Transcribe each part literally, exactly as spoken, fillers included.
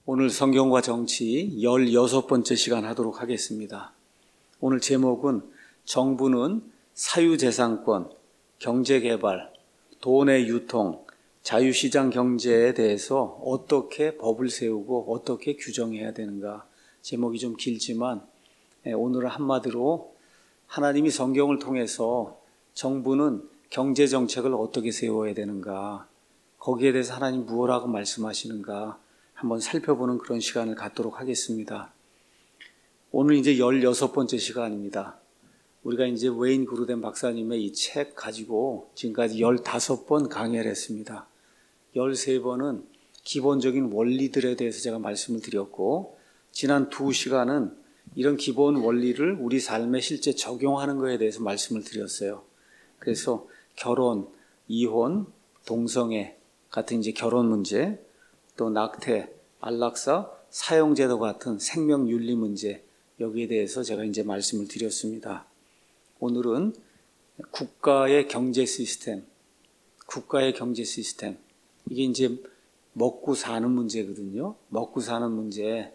오늘 성경과 정치 열여섯 번째 시간 하도록 하겠습니다. 오늘 제목은 정부는 사유재산권, 경제개발, 돈의 유통, 자유시장 경제에 대해서 어떻게 법을 세우고 어떻게 규정해야 되는가. 제목이 좀 길지만 오늘은 한마디로 하나님이 성경을 통해서 정부는 경제정책을 어떻게 세워야 되는가, 거기에 대해서 하나님 무엇라고 말씀하시는가 한번 살펴보는 그런 시간을 갖도록 하겠습니다. 오늘 이제 열여섯 번째 시간입니다. 우리가 이제 웨인 그루덴 박사님의 이 책 가지고 지금까지 열다섯 번 강의를 했습니다. 열세 번은 기본적인 원리들에 대해서 제가 말씀을 드렸고, 지난 두 시간은 이런 기본 원리를 우리 삶에 실제 적용하는 것에 대해서 말씀을 드렸어요. 그래서 결혼, 이혼, 동성애 같은 이제 결혼 문제, 또 낙태, 안락사, 사형제도 같은 생명윤리 문제, 여기에 대해서 제가 이제 말씀을 드렸습니다. 오늘은 국가의 경제 시스템, 국가의 경제 시스템, 이게 이제 먹고 사는 문제거든요. 먹고 사는 문제,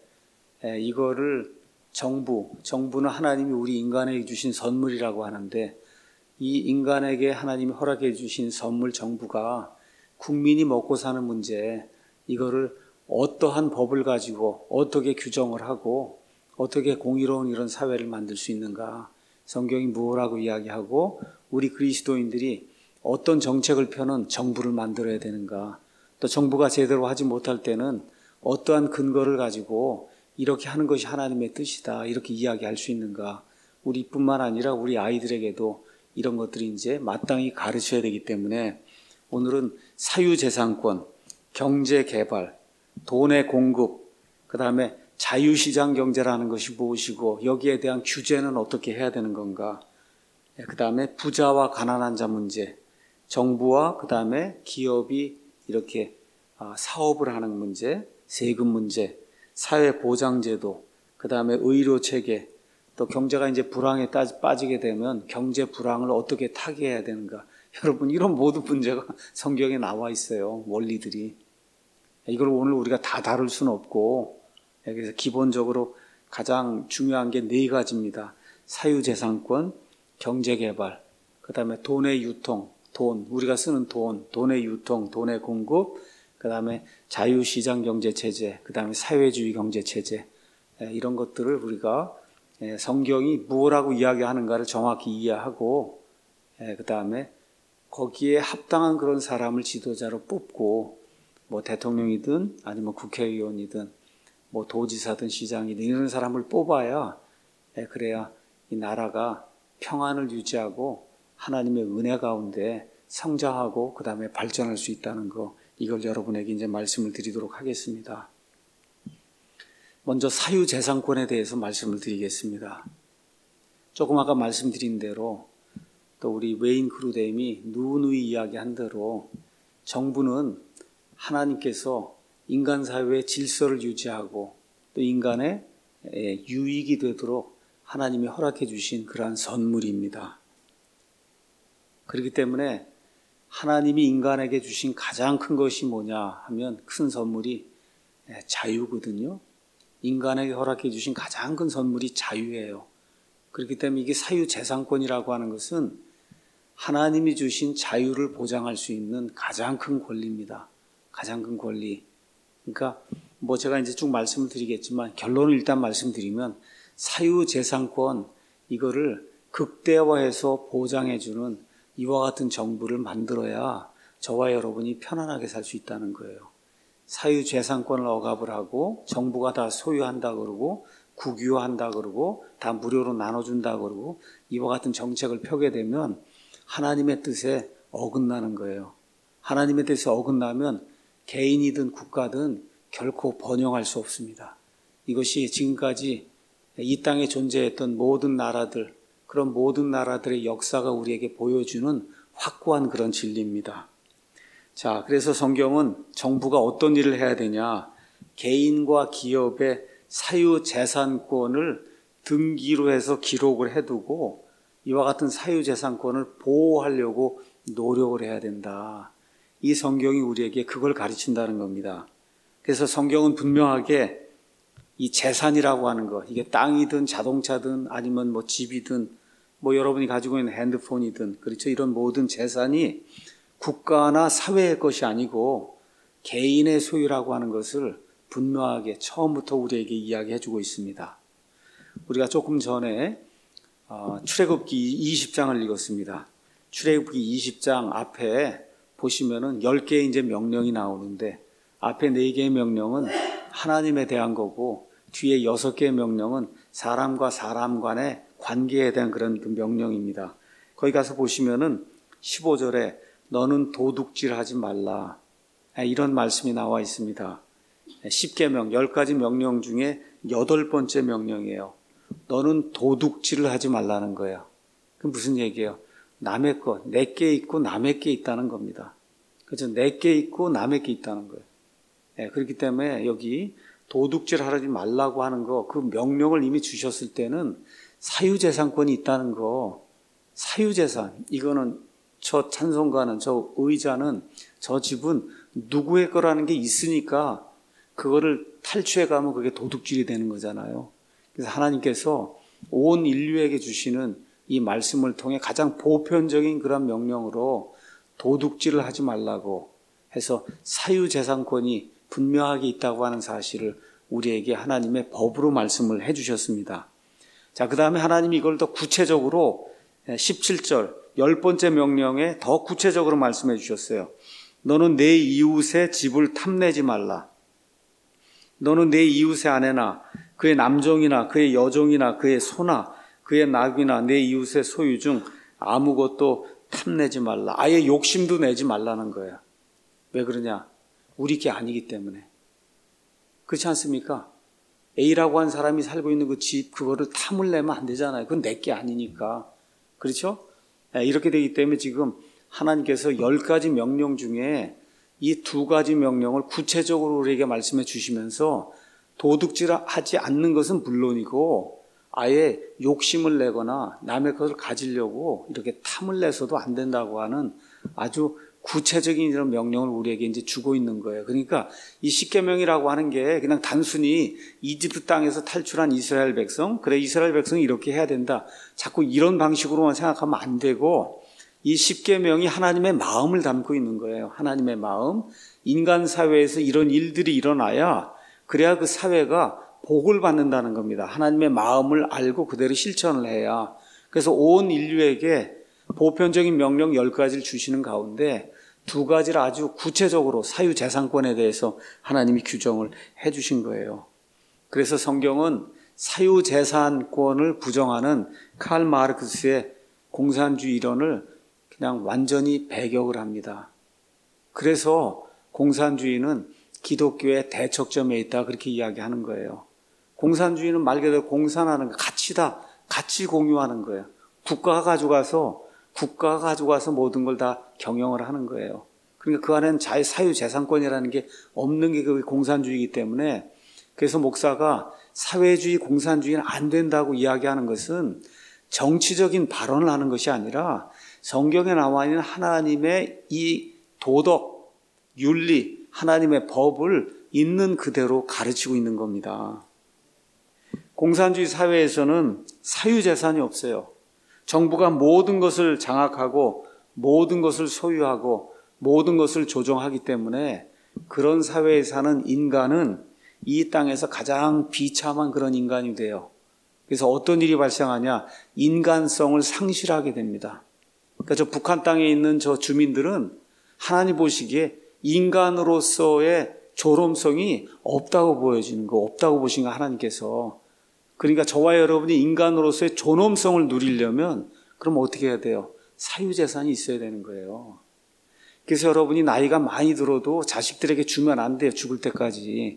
이거를 정부, 정부는 하나님이 우리 인간에게 주신 선물이라고 하는데, 이 인간에게 하나님이 허락해 주신 선물 정부가 국민이 먹고 사는 문제, 이거를 어떠한 법을 가지고 어떻게 규정을 하고 어떻게 공의로운 이런 사회를 만들 수 있는가, 성경이 무엇라고 이야기하고 우리 그리스도인들이 어떤 정책을 펴는 정부를 만들어야 되는가, 또 정부가 제대로 하지 못할 때는 어떠한 근거를 가지고 이렇게 하는 것이 하나님의 뜻이다, 이렇게 이야기할 수 있는가, 우리뿐만 아니라 우리 아이들에게도 이런 것들이 이제 마땅히 가르쳐야 되기 때문에 오늘은 사유재산권, 경제개발, 돈의 공급, 그 다음에 자유시장 경제라는 것이 무엇이고 여기에 대한 규제는 어떻게 해야 되는 건가, 그 다음에 부자와 가난한 자 문제, 정부와 그 다음에 기업이 이렇게 사업을 하는 문제, 세금 문제, 사회보장제도, 그 다음에 의료체계, 또 경제가 이제 불황에 빠지게 되면 경제 불황을 어떻게 타개해야 되는가. 여러분, 이런 모든 문제가 성경에 나와 있어요, 원리들이. 이걸 오늘 우리가 다 다룰 수는 없고, 그래서 기본적으로 가장 중요한 게 네 가지입니다. 사유재산권, 경제개발, 그 다음에 돈의 유통, 돈, 우리가 쓰는 돈, 돈의 유통, 돈의 공급, 그 다음에 자유시장 경제체제, 그 다음에 사회주의 경제체제, 이런 것들을 우리가 성경이 무엇라고 이야기하는가를 정확히 이해하고, 그 다음에 거기에 합당한 그런 사람을 지도자로 뽑고, 뭐 대통령이든 아니면 국회의원이든 뭐 도지사든 시장이든 이런 사람을 뽑아야, 그래야 이 나라가 평안을 유지하고 하나님의 은혜 가운데 성장하고 그 다음에 발전할 수 있다는 거, 이걸 여러분에게 이제 말씀을 드리도록 하겠습니다. 먼저 사유재산권에 대해서 말씀을 드리겠습니다. 조금 아까 말씀드린 대로, 또 우리 웨인 그루뎀이 누누이 이야기한 대로 정부는 하나님께서 인간 사회의 질서를 유지하고 또 인간의 유익이 되도록 하나님이 허락해 주신 그러한 선물입니다. 그렇기 때문에 하나님이 인간에게 주신 가장 큰 것이 뭐냐 하면 큰 선물이 자유거든요. 인간에게 허락해 주신 가장 큰 선물이 자유예요. 그렇기 때문에 이게 사유재산권이라고 하는 것은 하나님이 주신 자유를 보장할 수 있는 가장 큰 권리입니다. 가장 큰 권리. 그러니까 뭐 제가 이제 쭉 말씀을 드리겠지만 결론을 일단 말씀드리면, 사유재산권, 이거를 극대화해서 보장해주는 이와 같은 정부를 만들어야 저와 여러분이 편안하게 살 수 있다는 거예요. 사유재산권을 억압을 하고 정부가 다 소유한다 그러고 국유화한다 그러고 다 무료로 나눠준다 그러고 이와 같은 정책을 펴게 되면 하나님의 뜻에 어긋나는 거예요. 하나님의 뜻에 어긋나면 개인이든 국가든 결코 번영할 수 없습니다. 이것이 지금까지 이 땅에 존재했던 모든 나라들, 그런 모든 나라들의 역사가 우리에게 보여주는 확고한 그런 진리입니다. 자, 그래서 성경은 정부가 어떤 일을 해야 되냐, 개인과 기업의 사유재산권을 등기로 해서 기록을 해두고 이와 같은 사유재산권을 보호하려고 노력을 해야 된다. 이 성경이 우리에게 그걸 가르친다는 겁니다. 그래서 성경은 분명하게 이 재산이라고 하는 것, 이게 땅이든 자동차든 아니면 뭐 집이든 뭐 여러분이 가지고 있는 핸드폰이든 그렇죠. 이런 모든 재산이 국가나 사회의 것이 아니고 개인의 소유라고 하는 것을 분명하게 처음부터 우리에게 이야기해 주고 있습니다. 우리가 조금 전에 출애굽기 이십 장을 읽었습니다. 출애굽기 이십 장 앞에 보시면은 열 개의 이제 명령이 나오는데 앞에 네 개의 명령은 하나님에 대한 거고 뒤에 여섯 개의 명령은 사람과 사람 간의 관계에 대한 그런 명령입니다. 거기 가서 보시면은 십오 절에 너는 도둑질하지 말라. 이런 말씀이 나와 있습니다. 십 계명, 열 가지 명령 중에 여덟 번째 명령이에요. 너는 도둑질을 하지 말라는 거예요. 그럼 무슨 얘기예요? 남의 것, 내게 있고 남의 게 있다는 겁니다. 그렇죠? 내게 있고 남의 게 있다는 거예요. 네, 그렇기 때문에 여기 도둑질 하지 말라고 하는 거, 그 명령을 이미 주셨을 때는 사유재산권이 있다는 거, 사유재산, 이거는 저 찬송가는, 저 의자는, 저 집은 누구의 거라는 게 있으니까 그거를 탈취해 가면 그게 도둑질이 되는 거잖아요. 그래서 하나님께서 온 인류에게 주시는 이 말씀을 통해 가장 보편적인 그런 명령으로 도둑질을 하지 말라고 해서 사유재산권이 분명하게 있다고 하는 사실을 우리에게 하나님의 법으로 말씀을 해 주셨습니다. 자, 그 다음에 하나님이 이걸 더 구체적으로 십칠 절 열 번째 명령에 더 구체적으로 말씀해 주셨어요. 너는 내 이웃의 집을 탐내지 말라. 너는 내 이웃의 아내나 그의 남종이나 그의 여종이나 그의 소나 그의 낙이나 내 이웃의 소유 중 아무것도 탐내지 말라. 아예 욕심도 내지 말라는 거예요. 왜 그러냐? 우리 게 아니기 때문에. 그렇지 않습니까? A라고 한 사람이 살고 있는 그 집, 그거를 탐을 내면 안 되잖아요. 그건 내 게 아니니까. 그렇죠? 이렇게 되기 때문에 지금 하나님께서 열 가지 명령 중에 이 두 가지 명령을 구체적으로 우리에게 말씀해 주시면서 도둑질하지 않는 것은 물론이고 아예 욕심을 내거나 남의 것을 가지려고 이렇게 탐을 내서도 안 된다고 하는 아주 구체적인 이런 명령을 우리에게 이제 주고 있는 거예요. 그러니까 이 십계명이라고 하는 게 그냥 단순히 이집트 땅에서 탈출한 이스라엘 백성, 그래 이스라엘 백성이 이렇게 해야 된다. 자꾸 이런 방식으로만 생각하면 안 되고 이 십계명이 하나님의 마음을 담고 있는 거예요. 하나님의 마음. 인간 사회에서 이런 일들이 일어나야 그래야 그 사회가 복을 받는다는 겁니다. 하나님의 마음을 알고 그대로 실천을 해야. 그래서 온 인류에게 보편적인 명령 열 가지를 주시는 가운데 두 가지를 아주 구체적으로 사유재산권에 대해서 하나님이 규정을 해 주신 거예요. 그래서 성경은 사유재산권을 부정하는 칼 마르크스의 공산주의 이론을 그냥 완전히 배격을 합니다. 그래서 공산주의는 기독교의 대척점에 있다 그렇게 이야기하는 거예요. 공산주의는 말 그대로 공산하는 거, 가치다, 가치 공유하는 거예요. 국가가 가져가서 국가가 가져가서 모든 걸 다 경영을 하는 거예요. 그러니까 그 안에는 자유 사유재산권이라는 게 없는 게 그 공산주의이기 때문에 그래서 목사가 사회주의 공산주의는 안 된다고 이야기하는 것은 정치적인 발언을 하는 것이 아니라 성경에 나와 있는 하나님의 이 도덕, 윤리, 하나님의 법을 있는 그대로 가르치고 있는 겁니다. 공산주의 사회에서는 사유재산이 없어요. 정부가 모든 것을 장악하고 모든 것을 소유하고 모든 것을 조종하기 때문에 그런 사회에 사는 인간은 이 땅에서 가장 비참한 그런 인간이 돼요. 그래서 어떤 일이 발생하냐? 인간성을 상실하게 됩니다. 그러니까 저 북한 땅에 있는 저 주민들은 하나님 보시기에 인간으로서의 조롱성이 없다고 보여지는 거, 없다고 보신 거 하나님께서. 그러니까 저와 여러분이 인간으로서의 존엄성을 누리려면 그럼 어떻게 해야 돼요? 사유재산이 있어야 되는 거예요. 그래서 여러분이 나이가 많이 들어도 자식들에게 주면 안 돼요. 죽을 때까지.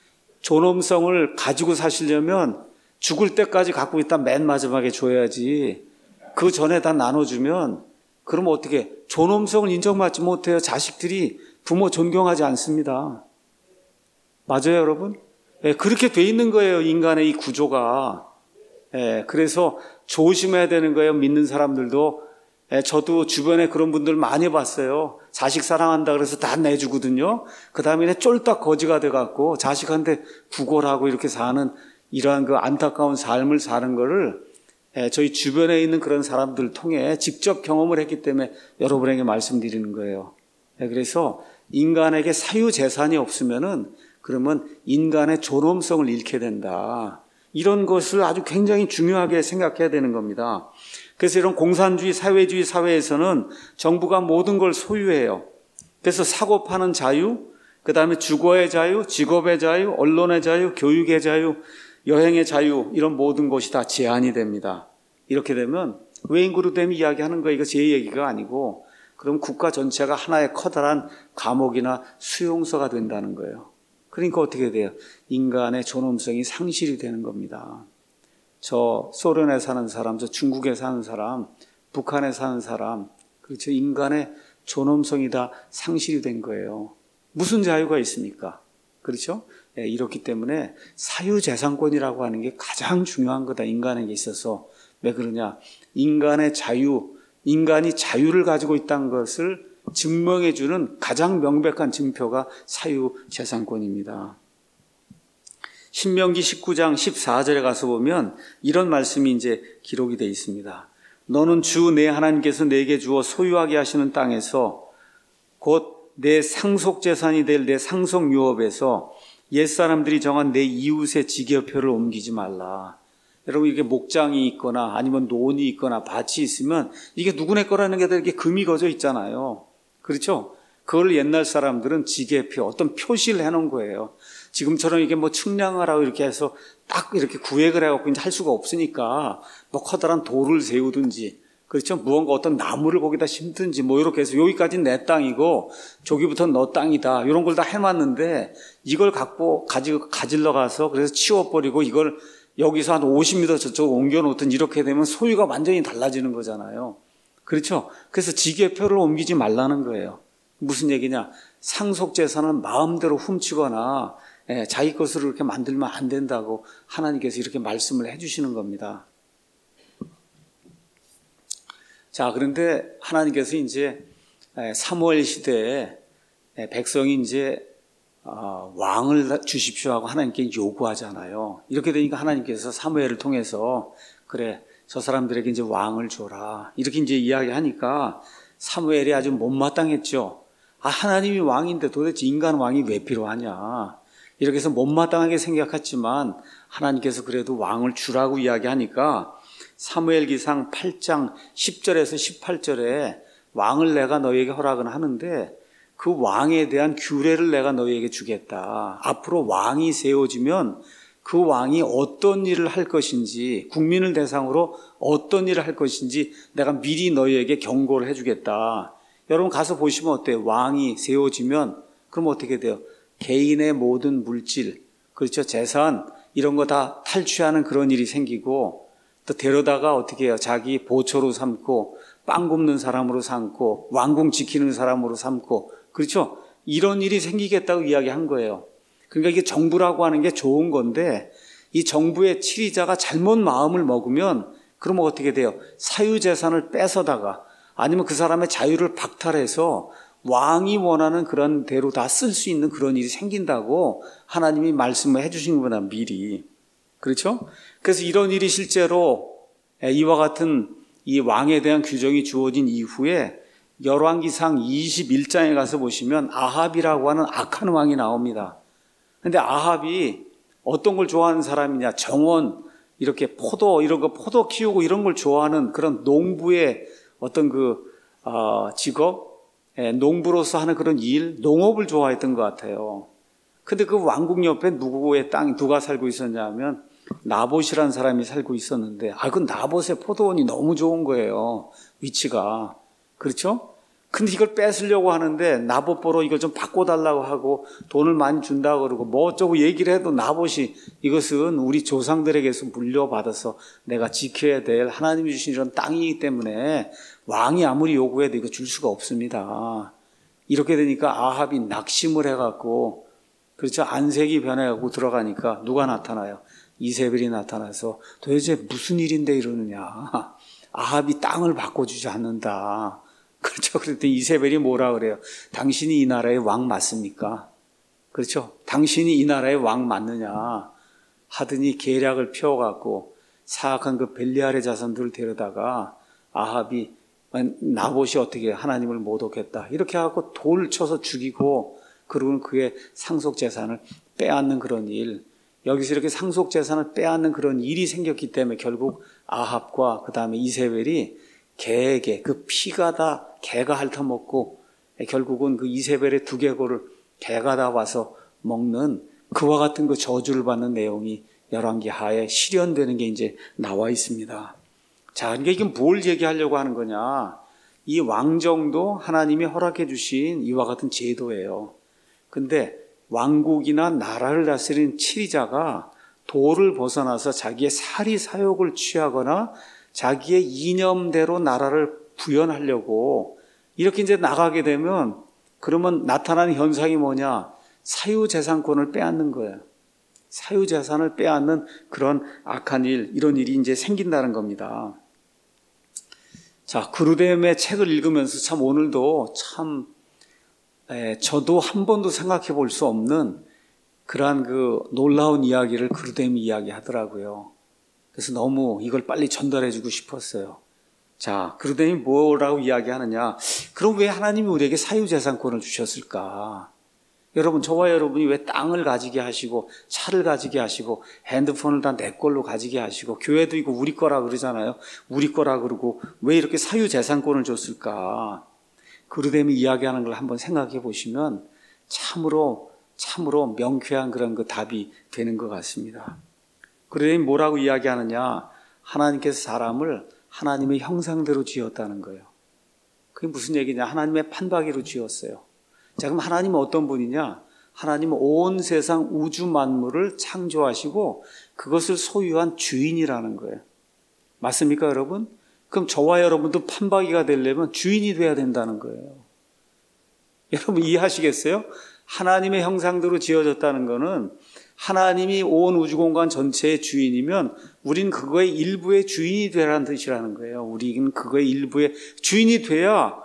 존엄성을 가지고 사시려면 죽을 때까지 갖고 있다 맨 마지막에 줘야지. 그 전에 다 나눠주면 그럼 어떻게 존엄성을 인정받지 못해요. 자식들이 부모 존경하지 않습니다. 맞아요, 여러분? 예, 그렇게 돼 있는 거예요, 인간의 이 구조가. 예, 그래서 조심해야 되는 거예요. 믿는 사람들도 예, 저도 주변에 그런 분들 많이 봤어요. 자식 사랑한다 그래서 다 내주거든요. 그 다음에 쫄딱 거지가 돼갖고 자식한테 구걸하고 이렇게 사는 이러한 그 안타까운 삶을 사는 거를 예, 저희 주변에 있는 그런 사람들 통해 직접 경험을 했기 때문에 여러분에게 말씀드리는 거예요. 예, 그래서 인간에게 사유재산이 없으면은 그러면 인간의 존엄성을 잃게 된다. 이런 것을 아주 굉장히 중요하게 생각해야 되는 겁니다. 그래서 이런 공산주의, 사회주의 사회에서는 정부가 모든 걸 소유해요. 그래서 사고 파는 자유, 그 다음에 주거의 자유, 직업의 자유, 언론의 자유, 교육의 자유, 여행의 자유, 이런 모든 것이 다 제한이 됩니다. 이렇게 되면 외인그룹됨이 이야기하는 거, 이거 제 얘기가 아니고, 그럼 국가 전체가 하나의 커다란 감옥이나 수용소가 된다는 거예요. 그러니까 어떻게 돼요? 인간의 존엄성이 상실이 되는 겁니다. 저 소련에 사는 사람, 저 중국에 사는 사람, 북한에 사는 사람, 그렇죠? 인간의 존엄성이 다 상실이 된 거예요. 무슨 자유가 있습니까? 그렇죠? 예, 이렇기 때문에 사유재산권이라고 하는 게 가장 중요한 거다, 인간에게 있어서. 왜 그러냐? 인간의 자유, 인간이 자유를 가지고 있다는 것을 증명해 주는 가장 명백한 증표가 사유재산권입니다. 신명기 십구 장 십사 절에 가서 보면 이런 말씀이 이제 기록이 되어 있습니다. 너는 주 내 하나님께서 내게 주어 소유하게 하시는 땅에서 곧 내 상속재산이 될 내 상속유업에서 옛사람들이 정한 내 이웃의 직여표를 옮기지 말라. 여러분, 이게 목장이 있거나 아니면 논이 있거나 밭이 있으면 이게 누구네 거라는 게 다 이렇게 금이 거져 있잖아요. 그렇죠? 그걸 옛날 사람들은 지게표, 어떤 표시를 해놓은 거예요. 지금처럼 이게 뭐 측량을 하고 이렇게 해서 딱 이렇게 구획을 해갖고 이제 할 수가 없으니까 뭐 커다란 돌을 세우든지, 그렇죠? 무언가 어떤 나무를 거기다 심든지 뭐 이렇게 해서 여기까지는 내 땅이고 저기부터는 너 땅이다. 이런 걸 다 해놨는데 이걸 갖고 가지고 가질러 가서 그래서 치워버리고 이걸 여기서 한 오십 미터 저쪽으로 옮겨놓든 이렇게 되면 소유가 완전히 달라지는 거잖아요. 그렇죠? 그래서 지게표를 옮기지 말라는 거예요. 무슨 얘기냐? 상속재산은 마음대로 훔치거나 예, 자기 것으로 이렇게 만들면 안 된다고 하나님께서 이렇게 말씀을 해주시는 겁니다. 자, 그런데 하나님께서 이제 사무엘 시대에 백성이 이제 왕을 주십시오 하고 하나님께 요구하잖아요. 이렇게 되니까 하나님께서 사무엘을 통해서 그래, 저 사람들에게 이제 왕을 줘라. 이렇게 이제 이야기하니까 사무엘이 아주 못마땅했죠. 아, 하나님이 왕인데 도대체 인간 왕이 왜 필요하냐. 이렇게 해서 못마땅하게 생각했지만 하나님께서 그래도 왕을 주라고 이야기하니까 사무엘기상 팔 장 십 절에서 십팔 절에 왕을 내가 너희에게 허락은 하는데 그 왕에 대한 규례를 내가 너희에게 주겠다. 앞으로 왕이 세워지면 그 왕이 어떤 일을 할 것인지, 국민을 대상으로 어떤 일을 할 것인지 내가 미리 너희에게 경고를 해주겠다. 여러분 가서 보시면 어때요? 왕이 세워지면 그럼 어떻게 돼요? 개인의 모든 물질, 그렇죠? 재산 이런 거 다 탈취하는 그런 일이 생기고 또 데려다가 어떻게 해요? 자기 보초로 삼고 빵 굽는 사람으로 삼고 왕궁 지키는 사람으로 삼고, 그렇죠? 이런 일이 생기겠다고 이야기한 거예요. 그러니까 이게 정부라고 하는 게 좋은 건데 이 정부의 치리자가 잘못 마음을 먹으면 그러면 어떻게 돼요? 사유재산을 뺏어다가 아니면 그 사람의 자유를 박탈해서 왕이 원하는 그런 대로 다 쓸 수 있는 그런 일이 생긴다고 하나님이 말씀을 해주신 겁니다, 미리. 그렇죠? 그래서 이런 일이 실제로 이와 같은 이 왕에 대한 규정이 주어진 이후에 열왕기상 이십일 장에 가서 보시면 아합이라고 하는 악한 왕이 나옵니다. 근데 아합이 어떤 걸 좋아하는 사람이냐? 정원, 이렇게 포도, 이런 거 포도 키우고 이런 걸 좋아하는 그런 농부의 어떤 그, 어, 직업, 예, 농부로서 하는 그런 일, 농업을 좋아했던 것 같아요. 근데 그 왕궁 옆에 누구의 땅, 누가 살고 있었냐 하면 나봇이라는 사람이 살고 있었는데, 아, 그 나봇의 포도원이 너무 좋은 거예요. 위치가. 그렇죠? 근데 이걸 뺏으려고 하는데 나봇 보러 이걸 좀 바꿔달라고 하고 돈을 많이 준다고 그러고 뭐 어쩌고 얘기를 해도 나봇이 이것은 우리 조상들에게서 물려받아서 내가 지켜야 될 하나님이 주신 이런 땅이기 때문에 왕이 아무리 요구해도 이거 줄 수가 없습니다. 이렇게 되니까 아합이 낙심을 해갖고, 그렇죠? 안색이 변해갖고 들어가니까 누가 나타나요? 이세벨이 나타나서 도대체 무슨 일인데 이러느냐. 아합이 땅을 바꿔주지 않는다. 그렇죠. 그랬더니 이세벨이 뭐라 그래요? 당신이 이 나라의 왕 맞습니까? 그렇죠. 당신이 이 나라의 왕 맞느냐 하더니 계략을 펴갖고 사악한 그 벨리알의 자손들을 데려다가 아합이 나봇이 어떻게 하나님을 모독했다 이렇게 하고 돌 쳐서 죽이고 그러고는 그의 상속 재산을 빼앗는 그런 일, 여기서 이렇게 상속 재산을 빼앗는 그런 일이 생겼기 때문에 결국 아합과 그 다음에 이세벨이 개에게 그 피가 다 개가 핥아먹고 결국은 그 이세벨의 두개골을 개가 다 와서 먹는 그와 같은 그 저주를 받는 내용이 열왕기하에 실현되는 게 이제 나와 있습니다. 자, 그러니까 이게 뭘 얘기하려고 하는 거냐? 이 왕정도 하나님이 허락해 주신 이와 같은 제도예요. 근데 왕국이나 나라를 다스리는 치리자가 도를 벗어나서 자기의 사리 사욕을 취하거나 자기의 이념대로 나라를 구현하려고 이렇게 이제 나가게 되면 그러면 나타나는 현상이 뭐냐? 사유재산권을 빼앗는 거예요. 사유재산을 빼앗는 그런 악한 일, 이런 일이 이제 생긴다는 겁니다. 자, 그루뎀의 책을 읽으면서 참 오늘도 참 에, 저도 한 번도 생각해 볼 수 없는 그러한 그 놀라운 이야기를 그루뎀이 이야기하더라고요. 그래서 너무 이걸 빨리 전달해 주고 싶었어요. 자, 그루뎀이 뭐라고 이야기하느냐? 그럼 왜 하나님이 우리에게 사유재산권을 주셨을까? 여러분, 저와 여러분이 왜 땅을 가지게 하시고 차를 가지게 하시고 핸드폰을 다 내 걸로 가지게 하시고 교회도 이거 우리 거라 그러잖아요. 우리 거라 그러고 왜 이렇게 사유재산권을 줬을까? 그루뎀이 이야기하는 걸 한번 생각해 보시면 참으로 참으로 명쾌한 그런 그 답이 되는 것 같습니다. 그루뎀이 뭐라고 이야기하느냐? 하나님께서 사람을 하나님의 형상대로 지었다는 거예요. 그게 무슨 얘기냐? 하나님의 판박이로 지었어요. 자, 그럼 하나님은 어떤 분이냐? 하나님은 온 세상 우주 만물을 창조하시고 그것을 소유한 주인이라는 거예요. 맞습니까, 여러분? 그럼 저와 여러분도 판박이가 되려면 주인이 돼야 된다는 거예요. 여러분 이해하시겠어요? 하나님의 형상대로 지어졌다는 거는 하나님이 온 우주 공간 전체의 주인이면 우린 그거의 일부의 주인이 되라는 뜻이라는 거예요. 우리는 그거의 일부의 주인이 돼야,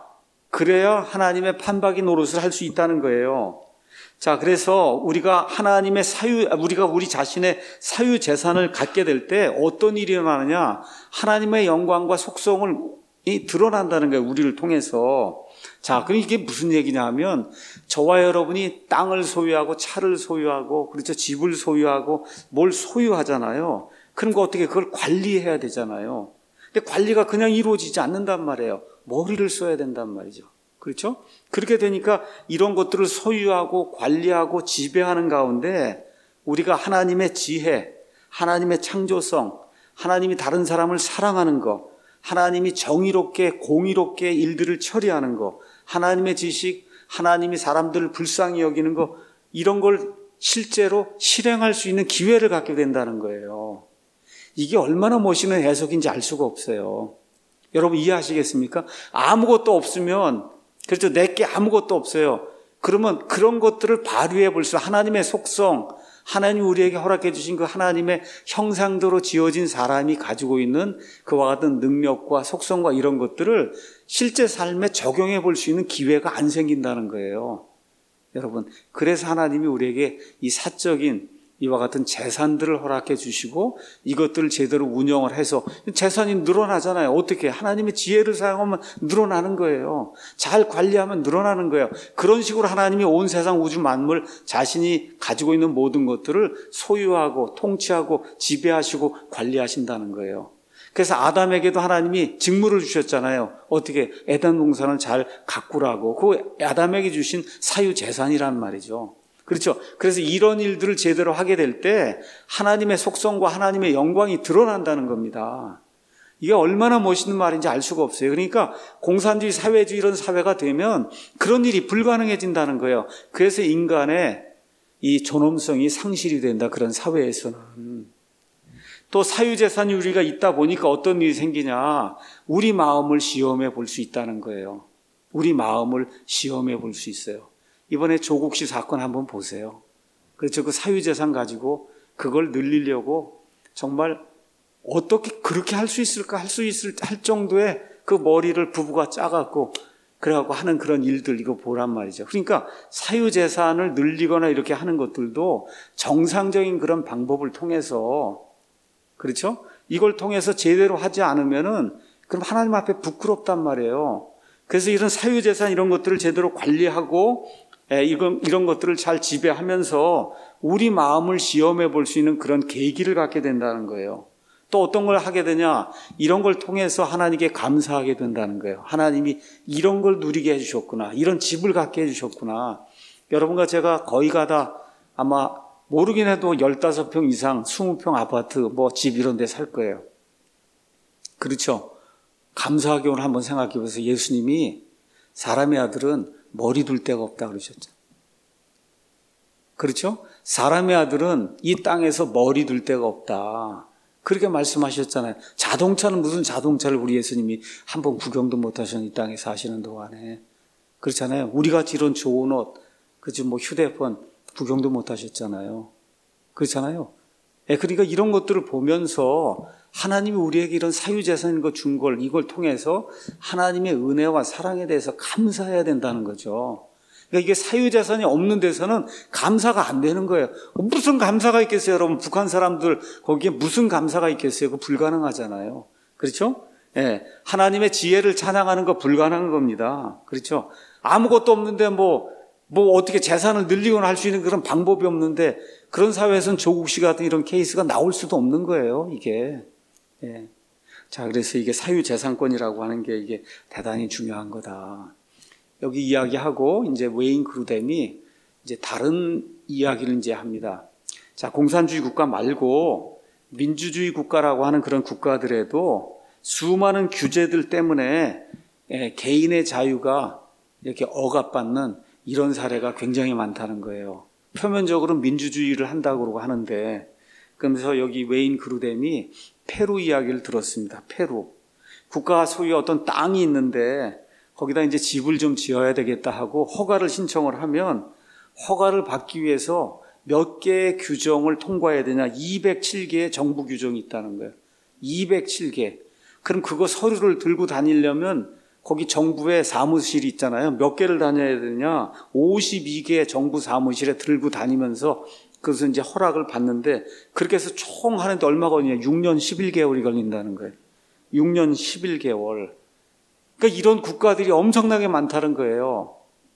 그래야 하나님의 판박이 노릇을 할 수 있다는 거예요. 자, 그래서 우리가 하나님의 사유, 우리가 우리 자신의 사유 재산을 갖게 될 때 어떤 일이 일어나느냐? 하나님의 영광과 속성을 이 드러난다는 거예요. 우리를 통해서. 자, 그럼 이게 무슨 얘기냐 하면 저와 여러분이 땅을 소유하고 차를 소유하고 그렇죠. 집을 소유하고 뭘 소유하잖아요. 그런 거 어떻게 그걸 관리해야 되잖아요. 근데 관리가 그냥 이루어지지 않는단 말이에요. 머리를 써야 된단 말이죠. 그렇죠? 그렇게 되니까 이런 것들을 소유하고 관리하고 지배하는 가운데 우리가 하나님의 지혜, 하나님의 창조성, 하나님이 다른 사람을 사랑하는 것, 하나님이 정의롭게 공의롭게 일들을 처리하는 것, 하나님의 지식, 하나님이 사람들을 불쌍히 여기는 것, 이런 걸 실제로 실행할 수 있는 기회를 갖게 된다는 거예요. 이게 얼마나 멋있는 해석인지 알 수가 없어요. 여러분 이해하시겠습니까? 아무것도 없으면, 그렇죠, 내게 아무것도 없어요. 그러면 그런 것들을 발휘해 볼 수, 하나님의 속성, 하나님이 우리에게 허락해 주신 그 하나님의 형상대로 지어진 사람이 가지고 있는 그와 같은 능력과 속성과 이런 것들을 실제 삶에 적용해 볼 수 있는 기회가 안 생긴다는 거예요. 여러분, 그래서 하나님이 우리에게 이 사적인 이와 같은 재산들을 허락해 주시고 이것들을 제대로 운영을 해서 재산이 늘어나잖아요. 어떻게? 하나님의 지혜를 사용하면 늘어나는 거예요. 잘 관리하면 늘어나는 거예요. 그런 식으로 하나님이 온 세상 우주 만물 자신이 가지고 있는 모든 것들을 소유하고 통치하고 지배하시고 관리하신다는 거예요. 그래서 아담에게도 하나님이 직무를 주셨잖아요. 어떻게? 에덴 동산을 잘 가꾸라고. 그 아담에게 주신 사유재산이란 말이죠. 그렇죠. 그래서 이런 일들을 제대로 하게 될 때 하나님의 속성과 하나님의 영광이 드러난다는 겁니다. 이게 얼마나 멋있는 말인지 알 수가 없어요. 그러니까 공산주의, 사회주의 이런 사회가 되면 그런 일이 불가능해진다는 거예요. 그래서 인간의 이 존엄성이 상실이 된다. 그런 사회에서는. 또 사유재산이 우리가 있다 보니까 어떤 일이 생기냐. 우리 마음을 시험해 볼 수 있다는 거예요. 우리 마음을 시험해 볼 수 있어요. 이번에 조국 씨 사건 한번 보세요. 그렇죠. 그 사유재산 가지고 그걸 늘리려고 정말 어떻게 그렇게 할 수 있을까 할 수 있을 할 정도의 그 머리를 부부가 짜갖고 그래갖고 하는 그런 일들 이거 보란 말이죠. 그러니까 사유재산을 늘리거나 이렇게 하는 것들도 정상적인 그런 방법을 통해서, 그렇죠? 이걸 통해서 제대로 하지 않으면은 그럼 하나님 앞에 부끄럽단 말이에요. 그래서 이런 사유재산 이런 것들을 제대로 관리하고 예, 이런, 이런 것들을 잘 지배하면서 우리 마음을 시험해 볼 수 있는 그런 계기를 갖게 된다는 거예요. 또 어떤 걸 하게 되냐? 이런 걸 통해서 하나님께 감사하게 된다는 거예요. 하나님이 이런 걸 누리게 해주셨구나. 이런 집을 갖게 해주셨구나. 여러분과 제가 거의 가다 아마 모르긴 해도 열다섯 평 이상, 이십 평 아파트, 뭐 집 이런 데 살 거예요. 그렇죠? 감사하게 오늘 한번 생각해 보세요. 예수님이 사람의 아들은 머리 둘 데가 없다 그러셨죠. 그렇죠? 사람의 아들은 이 땅에서 머리 둘 데가 없다. 그렇게 말씀하셨잖아요. 자동차는 무슨 자동차를 우리 예수님이 한번 구경도 못 하셨는 이 땅에 사시는 동안에. 그렇잖아요. 우리같이 이런 좋은 옷, 그치, 뭐 휴대폰 구경도 못 하셨잖아요. 그렇잖아요. 예, 그러니까 이런 것들을 보면서 하나님이 우리에게 이런 사유재산인 거 준 걸, 이걸 통해서 하나님의 은혜와 사랑에 대해서 감사해야 된다는 거죠. 그러니까 이게 사유재산이 없는 데서는 감사가 안 되는 거예요. 무슨 감사가 있겠어요, 여러분? 북한 사람들 거기에 무슨 감사가 있겠어요? 그거 불가능하잖아요. 그렇죠? 예, 하나님의 지혜를 찬양하는 거 불가능한 겁니다. 그렇죠? 아무것도 없는데 뭐, 뭐 어떻게 재산을 늘리거나 할 수 있는 그런 방법이 없는데 그런 사회에서는 조국 씨 같은 이런 케이스가 나올 수도 없는 거예요, 이게. 예. 자, 그래서 이게 사유재산권이라고 하는 게 이게 대단히 중요한 거다. 여기 이야기하고 이제 웨인 그루뎀이 이제 다른 이야기를 이제 합니다. 자, 공산주의 국가 말고 민주주의 국가라고 하는 그런 국가들에도 수많은 규제들 때문에 예, 개인의 자유가 이렇게 억압받는 이런 사례가 굉장히 많다는 거예요. 표면적으로 민주주의를 한다고 하는데, 그러면서 여기 웨인 그루뎀이 페루 이야기를 들었습니다. 페루. 국가 소유의 어떤 땅이 있는데 거기다 이제 집을 좀 지어야 되겠다 하고 허가를 신청을 하면 허가를 받기 위해서 몇 개의 규정을 통과해야 되냐? 이백칠 개의 정부 규정이 있다는 거예요. 이백칠 개. 그럼 그거 서류를 들고 다니려면 거기 정부의 사무실이 있잖아요. 몇 개를 다녀야 되냐? 오십이 개 정부 사무실에 들고 다니면서 그래서 이제 허락을 받는데 그렇게 해서 총 하는데 얼마 걸리냐? 육 년 십일 개월이 걸린다는 거예요. 육 년 십일 개월. 그러니까 이런 국가들이 엄청나게 많다는 거예요.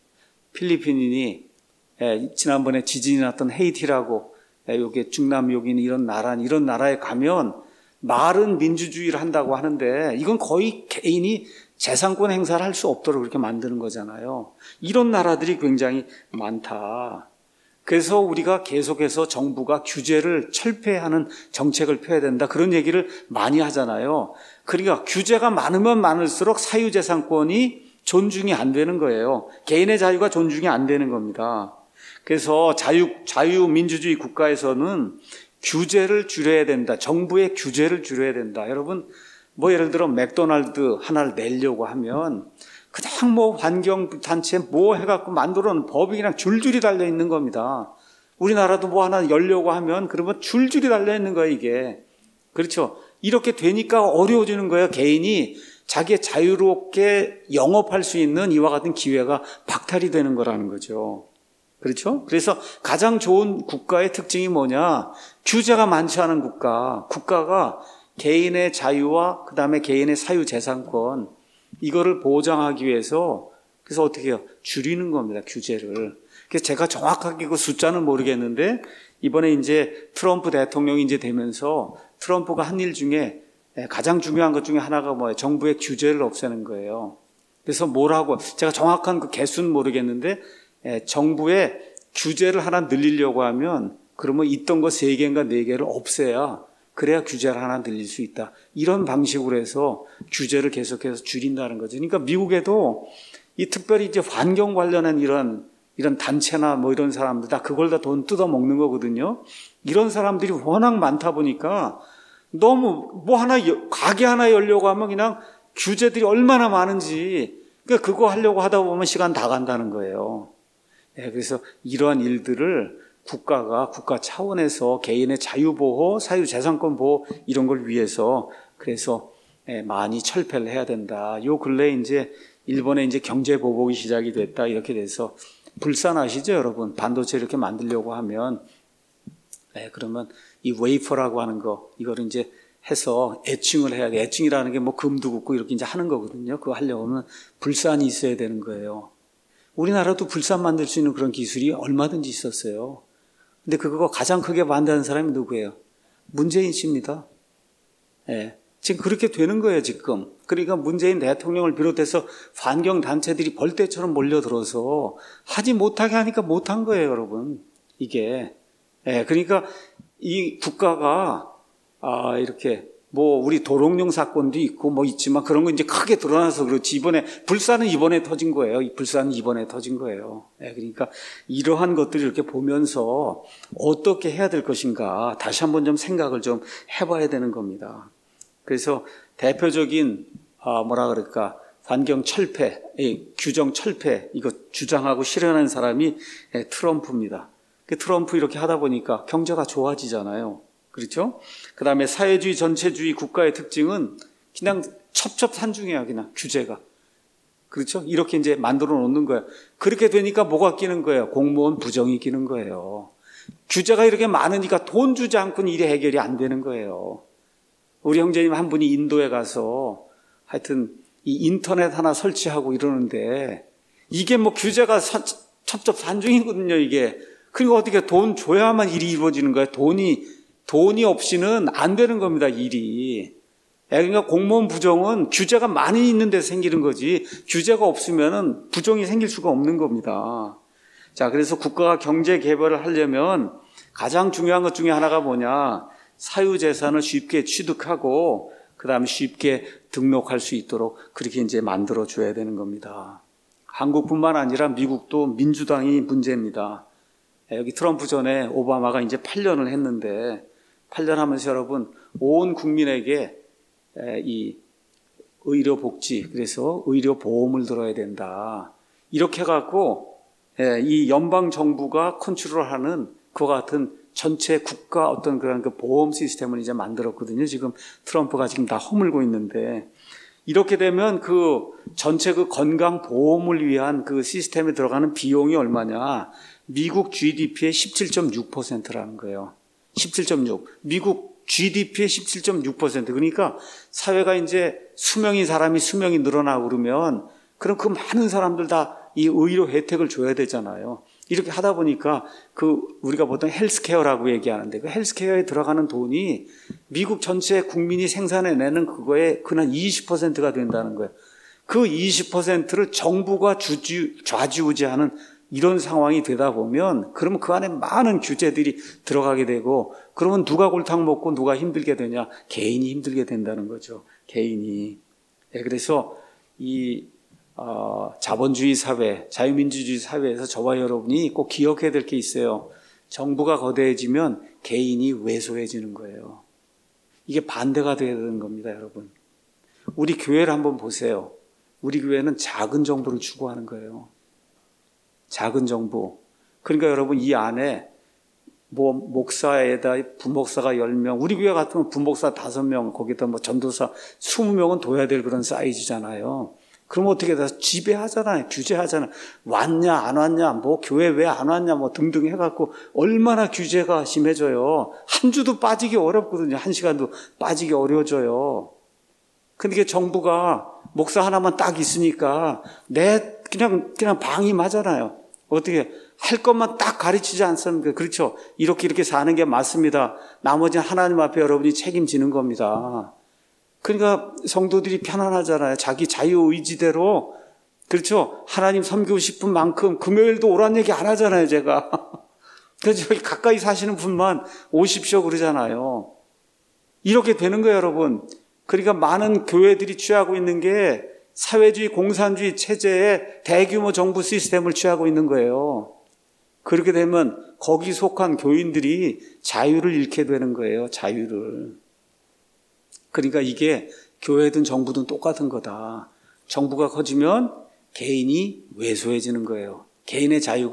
필리핀이 예, 지난번에 지진이 났던 헤이티라고 예, 여기 중남 여기 있는 이런 나라 이런 나라에 가면 말은 민주주의를 한다고 하는데 이건 거의 개인이 재산권 행사를 할 수 없도록 그렇게 만드는 거잖아요. 이런 나라들이 굉장히 많다. 그래서 우리가 계속해서 정부가 규제를 철폐하는 정책을 펴야 된다. 그런 얘기를 많이 하잖아요. 그러니까 규제가 많으면 많을수록 사유재산권이 존중이 안 되는 거예요. 개인의 자유가 존중이 안 되는 겁니다. 그래서 자유, 자유민주주의 국가에서는 규제를 줄여야 된다. 정부의 규제를 줄여야 된다. 여러분, 뭐 예를 들어 맥도날드 하나를 내려고 하면 그냥 뭐 환경단체 뭐 해갖고 만들어 놓은 법이 그냥 줄줄이 달려 있는 겁니다. 우리나라도 뭐 하나 열려고 하면 그러면 줄줄이 달려 있는 거예요, 이게. 그렇죠? 이렇게 되니까 어려워지는 거예요. 개인이 자기의 자유롭게 영업할 수 있는 이와 같은 기회가 박탈이 되는 거라는 거죠. 그렇죠? 그래서 가장 좋은 국가의 특징이 뭐냐? 규제가 많지 않은 국가. 국가가 개인의 자유와 그 다음에 개인의 사유재산권 이거를 보장하기 위해서 그래서 어떻게 해요? 줄이는 겁니다. 규제를. 그래서 제가 정확하게 그 숫자는 모르겠는데 이번에 이제 트럼프 대통령이 이제 되면서 트럼프가 한 일 중에 가장 중요한 것 중에 하나가 뭐예요? 정부의 규제를 없애는 거예요. 그래서 뭐라고 제가 정확한 그 개수는 모르겠는데 정부의 규제를 하나 늘리려고 하면 그러면 있던 거 세 개인가 네 개를 없애야 그래야 규제를 하나 늘릴 수 있다. 이런 방식으로 해서 규제를 계속해서 줄인다는 거죠. 그러니까 미국에도 이 특별히 이제 환경 관련한 이런 이런 단체나 뭐 이런 사람들 다 그걸 다 돈 뜯어 먹는 거거든요. 이런 사람들이 워낙 많다 보니까 너무 뭐 하나 가게 하나 열려고 하면 그냥 규제들이 얼마나 많은지 그러니까 그거 하려고 하다 보면 시간 다 간다는 거예요. 네, 그래서 이러한 일들을 국가가 국가 차원에서 개인의 자유보호, 사유재산권 보호 이런 걸 위해서 그래서 많이 철폐를 해야 된다. 요 근래에 이제 일본의 이제 경제 보복이 시작이 됐다. 이렇게 돼서 불쌍하시죠, 여러분? 반도체 이렇게 만들려고 하면 네, 그러면 이 웨이퍼라고 하는 거 이거를 이제 해서 애칭을 해야 돼. 애칭이라는 게 뭐 금도 굽고 이렇게 이제 하는 거거든요. 그거 하려고 하면 불산이 있어야 되는 거예요. 우리나라도 불산 만들 수 있는 그런 기술이 얼마든지 있었어요. 근데 그거 가장 크게 반대하는 사람이 누구예요? 문재인 씨입니다. 예. 지금 그렇게 되는 거예요, 지금. 그러니까 문재인 대통령을 비롯해서 환경단체들이 벌떼처럼 몰려들어서 하지 못하게 하니까 못한 거예요, 여러분. 이게. 예. 그러니까 이 국가가, 아, 이렇게, 뭐, 우리 도롱뇽 사건도 있고 뭐 있지만 그런 거 이제 크게 드러나서 그렇지. 이번에, 불사는 이번에 터진 거예요. 이 불사는 이번에 터진 거예요. 예. 그러니까 이러한 것들을 이렇게 보면서 어떻게 해야 될 것인가 다시 한번 좀 생각을 좀 해봐야 되는 겁니다. 그래서 대표적인 아 뭐라 그럴까 환경 철폐, 규정 철폐 이거 주장하고 실현한 사람이 트럼프입니다. 그 트럼프 이렇게 하다 보니까 경제가 좋아지잖아요. 그렇죠? 그 다음에 사회주의 전체주의 국가의 특징은 그냥 첩첩산중이야, 그냥 규제가. 그렇죠? 이렇게 이제 만들어 놓는 거예요. 그렇게 되니까 뭐가 끼는 거예요? 공무원 부정이 끼는 거예요. 규제가 이렇게 많으니까 돈 주지 않고는 일이 해결이 안 되는 거예요. 우리 형제님 한 분이 인도에 가서 하여튼 이 인터넷 하나 설치하고 이러는데 이게 뭐 규제가 첩첩산중이거든요, 이게. 그러니까 어떻게 돈 줘야만 일이 이루어지는 거예요. 돈이, 돈이 없이는 안 되는 겁니다, 일이. 그러니까 공무원 부정은 규제가 많이 있는 데서 생기는 거지 규제가 없으면은 부정이 생길 수가 없는 겁니다. 자, 그래서 국가가 경제 개발을 하려면 가장 중요한 것 중에 하나가 뭐냐? 사유재산을 쉽게 취득하고 그 다음에 쉽게 등록할 수 있도록 그렇게 이제 만들어줘야 되는 겁니다. 한국뿐만 아니라 미국도 민주당이 문제입니다. 여기 트럼프 전에 오바마가 이제 팔 년을 했는데 팔 년 하면서 여러분 온 국민에게 이 의료복지, 그래서 의료보험을 들어야 된다. 이렇게 해갖고 이 연방정부가 컨트롤하는 그와 같은 전체 국가 어떤 그런 그 보험 시스템을 이제 만들었거든요. 지금 트럼프가 지금 다 허물고 있는데 이렇게 되면 그 전체 그 건강 보험을 위한 그 시스템에 들어가는 비용이 얼마냐? 미국 지디피의 십칠 점 육 퍼센트라는 거예요. 십칠 점 육. 미국 지디피의 십칠 점 육 퍼센트. 그러니까 사회가 이제 수명인 사람이 수명이 늘어나고 그러면 그럼 그 많은 사람들 다 이 의료 혜택을 줘야 되잖아요. 이렇게 하다 보니까 그 우리가 보통 헬스케어라고 얘기하는데 그 헬스케어에 들어가는 돈이 미국 전체 국민이 생산해내는 그거에 그냥 이십 퍼센트가 된다는 거예요. 그 이십 퍼센트를 정부가 주지, 좌지우지하는 이런 상황이 되다 보면 그러면 그 안에 많은 규제들이 들어가게 되고 그러면 누가 골탕 먹고 누가 힘들게 되냐? 개인이 힘들게 된다는 거죠. 개인이. 네, 그래서 이 어, 자본주의 사회, 자유민주주의 사회에서 저와 여러분이 꼭 기억해야 될 게 있어요. 정부가 거대해지면 개인이 왜소해지는 거예요. 이게 반대가 돼야 되는 겁니다, 여러분. 우리 교회를 한번 보세요. 우리 교회는 작은 정부를 추구하는 거예요. 작은 정부. 그러니까 여러분 이 안에 뭐 목사에다 부목사가 열 명, 우리 교회 같으면 부목사 다섯 명, 거기다 뭐 전도사 이십 명은 둬야 될 그런 사이즈잖아요. 그럼 어떻게 돼서 지배하잖아요. 규제하잖아요. 왔냐 안 왔냐 뭐 교회 왜 안 왔냐 뭐 등등 해갖고 얼마나 규제가 심해져요. 한 주도 빠지기 어렵거든요. 한 시간도 빠지기 어려워져요. 근데 이게 정부가 목사 하나만 딱 있으니까 내 그냥 그냥 방임하잖아요. 어떻게 할 것만 딱 가르치지 않습니까? 그렇죠. 이렇게 이렇게 사는 게 맞습니다. 나머지는 하나님 앞에 여러분이 책임지는 겁니다. 그러니까 성도들이 편안하잖아요. 자기 자유의지대로. 그렇죠. 하나님 섬기고 싶은 만큼 금요일도 오란 얘기 안 하잖아요, 제가. 그래서 저기 가까이 사시는 분만 오십시오 그러잖아요. 이렇게 되는 거예요, 여러분. 그러니까 많은 교회들이 취하고 있는 게 사회주의 공산주의 체제의 대규모 정부 시스템을 취하고 있는 거예요. 그렇게 되면 거기 속한 교인들이 자유를 잃게 되는 거예요. 자유를. 그러니까 이게 교회든 정부든 똑같은 거다. 정부가 커지면 개인이 왜소해지는 거예요. 개인의 자유가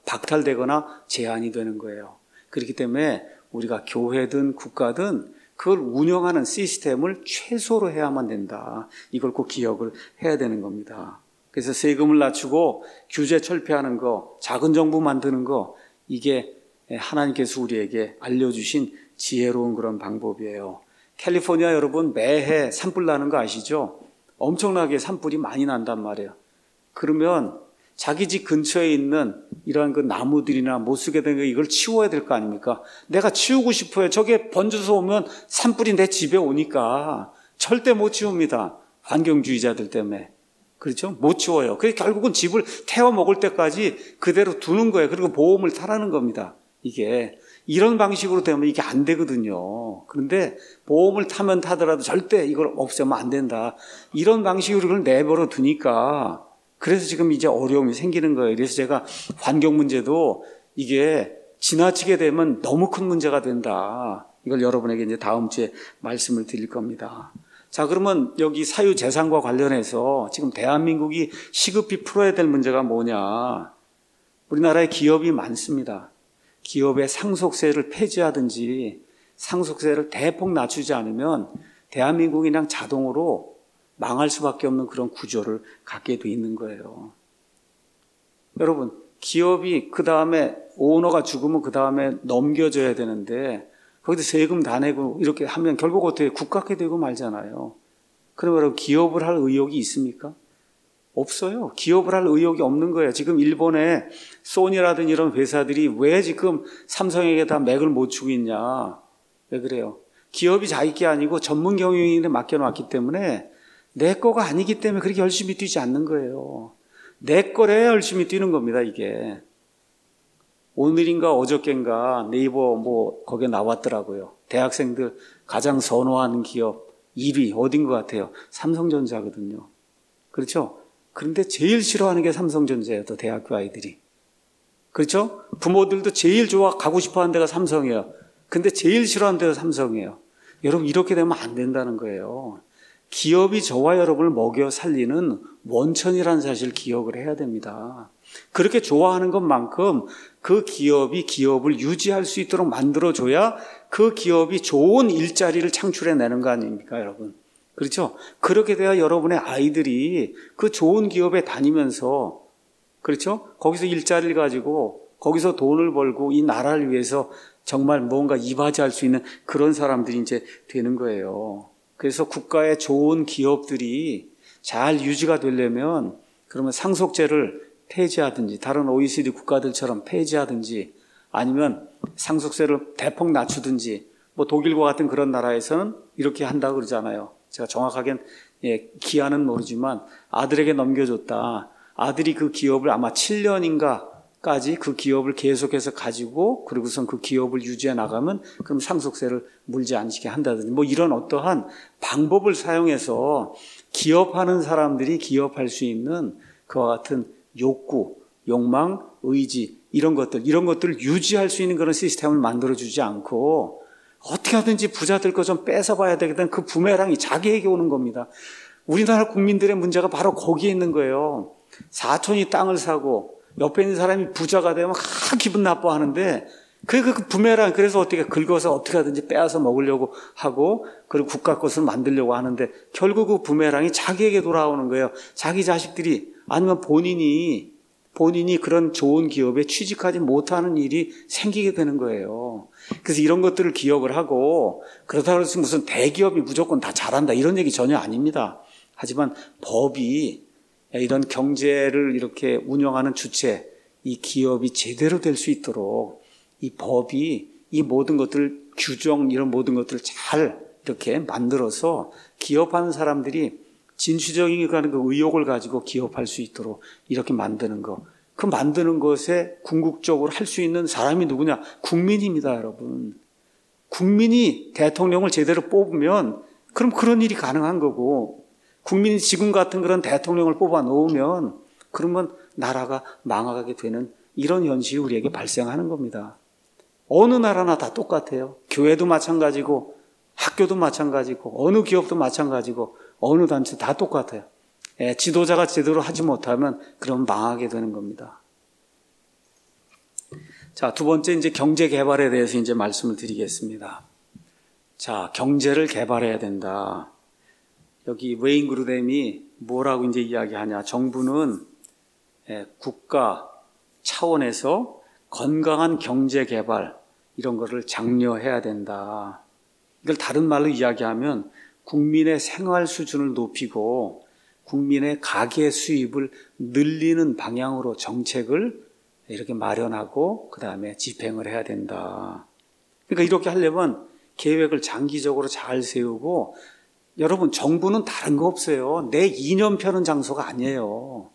박탈되거나 제한이 되는 거예요. 그렇기 때문에 우리가 교회든 국가든 그걸 운영하는 시스템을 최소로 해야만 된다. 이걸 꼭 기억을 해야 되는 겁니다. 그래서 세금을 낮추고 규제 철폐하는 거, 작은 정부 만드는 거, 이게 하나님께서 우리에게 알려주신 지혜로운 그런 방법이에요. 캘리포니아 여러분 매해 산불 나는 거 아시죠? 엄청나게 산불이 많이 난단 말이에요. 그러면 자기 집 근처에 있는 이러한 그 나무들이나 못 쓰게 된 거 이걸 치워야 될 거 아닙니까? 내가 치우고 싶어요. 저게 번져서 오면 산불이 내 집에 오니까 절대 못 치웁니다. 환경주의자들 때문에. 그렇죠? 못 치워요. 그래서 결국은 집을 태워 먹을 때까지 그대로 두는 거예요. 그리고 보험을 타라는 겁니다. 이게 이런 방식으로 되면 이게 안 되거든요. 그런데 보험을 타면 타더라도 절대 이걸 없애면 안 된다. 이런 방식으로 그걸 내버려 두니까 그래서 지금 이제 어려움이 생기는 거예요. 그래서 제가 환경 문제도 이게 지나치게 되면 너무 큰 문제가 된다. 이걸 여러분에게 이제 다음 주에 말씀을 드릴 겁니다. 자, 그러면 여기 사유재산과 관련해서 지금 대한민국이 시급히 풀어야 될 문제가 뭐냐. 우리나라에 기업이 많습니다. 기업의 상속세를 폐지하든지 상속세를 대폭 낮추지 않으면 대한민국이 그냥 자동으로 망할 수밖에 없는 그런 구조를 갖게 돼 있는 거예요. 여러분, 기업이 그 다음에 오너가 죽으면 그 다음에 넘겨줘야 되는데 거기도 세금 다 내고 이렇게 하면 결국 어떻게 국가게 되고 말잖아요. 그러면 여러분 기업을 할 의욕이 있습니까? 없어요. 기업을 할 의욕이 없는 거예요. 지금 일본의 소니라든 이런 회사들이 왜 지금 삼성에게 다 맥을 못 주고 있냐. 왜 그래요? 기업이 자기 게 아니고 전문 경영인에 맡겨놨기 때문에 내 거가 아니기 때문에 그렇게 열심히 뛰지 않는 거예요. 내 거래 열심히 뛰는 겁니다, 이게. 오늘인가 어저께인가 네이버 뭐 거기에 나왔더라고요. 대학생들 가장 선호하는 기업 일 위 어딘 것 같아요? 삼성전자거든요. 그렇죠? 그런데 제일 싫어하는 게 삼성전자예요. 또 대학교 아이들이. 그렇죠? 부모들도 제일 좋아 가고 싶어하는 데가 삼성이에요. 근데 제일 싫어하는 데가 삼성이에요. 여러분 이렇게 되면 안 된다는 거예요. 기업이 저와 여러분을 먹여 살리는 원천이라는 사실을 기억을 해야 됩니다. 그렇게 좋아하는 것만큼 그 기업이 기업을 유지할 수 있도록 만들어줘야 그 기업이 좋은 일자리를 창출해내는 거 아닙니까, 여러분? 그렇죠? 그렇게 돼야 여러분의 아이들이 그 좋은 기업에 다니면서, 그렇죠? 거기서 일자리를 가지고 거기서 돈을 벌고 이 나라를 위해서 정말 뭔가 이바지할 수 있는 그런 사람들이 이제 되는 거예요. 그래서 국가의 좋은 기업들이 잘 유지가 되려면 그러면 상속제를 폐지하든지 다른 오이시디 국가들처럼 폐지하든지 아니면 상속세를 대폭 낮추든지 뭐 독일과 같은 그런 나라에서는 이렇게 한다고 그러잖아요. 제가 정확하게 예, 기한은 모르지만 아들에게 넘겨줬다. 아들이 그 기업을 아마 칠 년인가까지 그 기업을 계속해서 가지고 그리고선 그 기업을 유지해 나가면 그럼 상속세를 물지 않게 한다든지 뭐 이런 어떠한 방법을 사용해서 기업하는 사람들이 기업할 수 있는 그와 같은 욕구, 욕망, 의지 이런 것들 이런 것들을 유지할 수 있는 그런 시스템을 만들어주지 않고 어떻게 하든지 부자들 거 좀 뺏어봐야 되겠다는 그 부메랑이 자기에게 오는 겁니다. 우리나라 국민들의 문제가 바로 거기에 있는 거예요. 사촌이 땅을 사고 옆에 있는 사람이 부자가 되면 하 기분 나빠하는데 그, 그 부메랑 그래서 어떻게 긁어서 어떻게 하든지 빼앗아 먹으려고 하고 그리고 국가 것을 만들려고 하는데 결국 그 부메랑이 자기에게 돌아오는 거예요. 자기 자식들이 아니면 본인이 본인이 그런 좋은 기업에 취직하지 못하는 일이 생기게 되는 거예요. 그래서 이런 것들을 기억을 하고 그렇다고 해서 무슨 대기업이 무조건 다 잘한다 이런 얘기 전혀 아닙니다. 하지만 법이 이런 경제를 이렇게 운영하는 주체, 이 기업이 제대로 될 수 있도록 이 법이 이 모든 것들 규정 이런 모든 것들을 잘 이렇게 만들어서 기업하는 사람들이 진취적인 그 의욕을 가지고 기업할 수 있도록 이렇게 만드는 거. 그 만드는 것에 궁극적으로 할 수 있는 사람이 누구냐? 국민입니다, 여러분. 국민이 대통령을 제대로 뽑으면 그럼 그런 일이 가능한 거고 국민이 지금 같은 그런 대통령을 뽑아 놓으면 그러면 나라가 망하게 되는 이런 현실이 우리에게 발생하는 겁니다. 어느 나라나 다 똑같아요. 교회도 마찬가지고 학교도 마찬가지고 어느 기업도 마찬가지고 어느 단체 다 똑같아요. 예, 지도자가 제대로 하지 못하면 그럼 망하게 되는 겁니다. 자, 두 번째 이제 경제 개발에 대해서 이제 말씀을 드리겠습니다. 자, 경제를 개발해야 된다. 여기 웨인 그루뎀이 뭐라고 이제 이야기하냐. 정부는 국가 차원에서 건강한 경제 개발, 이런 거를 장려해야 된다. 이걸 다른 말로 이야기하면 국민의 생활 수준을 높이고 국민의 가계 수입을 늘리는 방향으로 정책을 이렇게 마련하고 그 다음에 집행을 해야 된다. 그러니까 이렇게 하려면 계획을 장기적으로 잘 세우고, 여러분 정부는 다른 거 없어요. 내 이념 펴는 장소가 아니에요.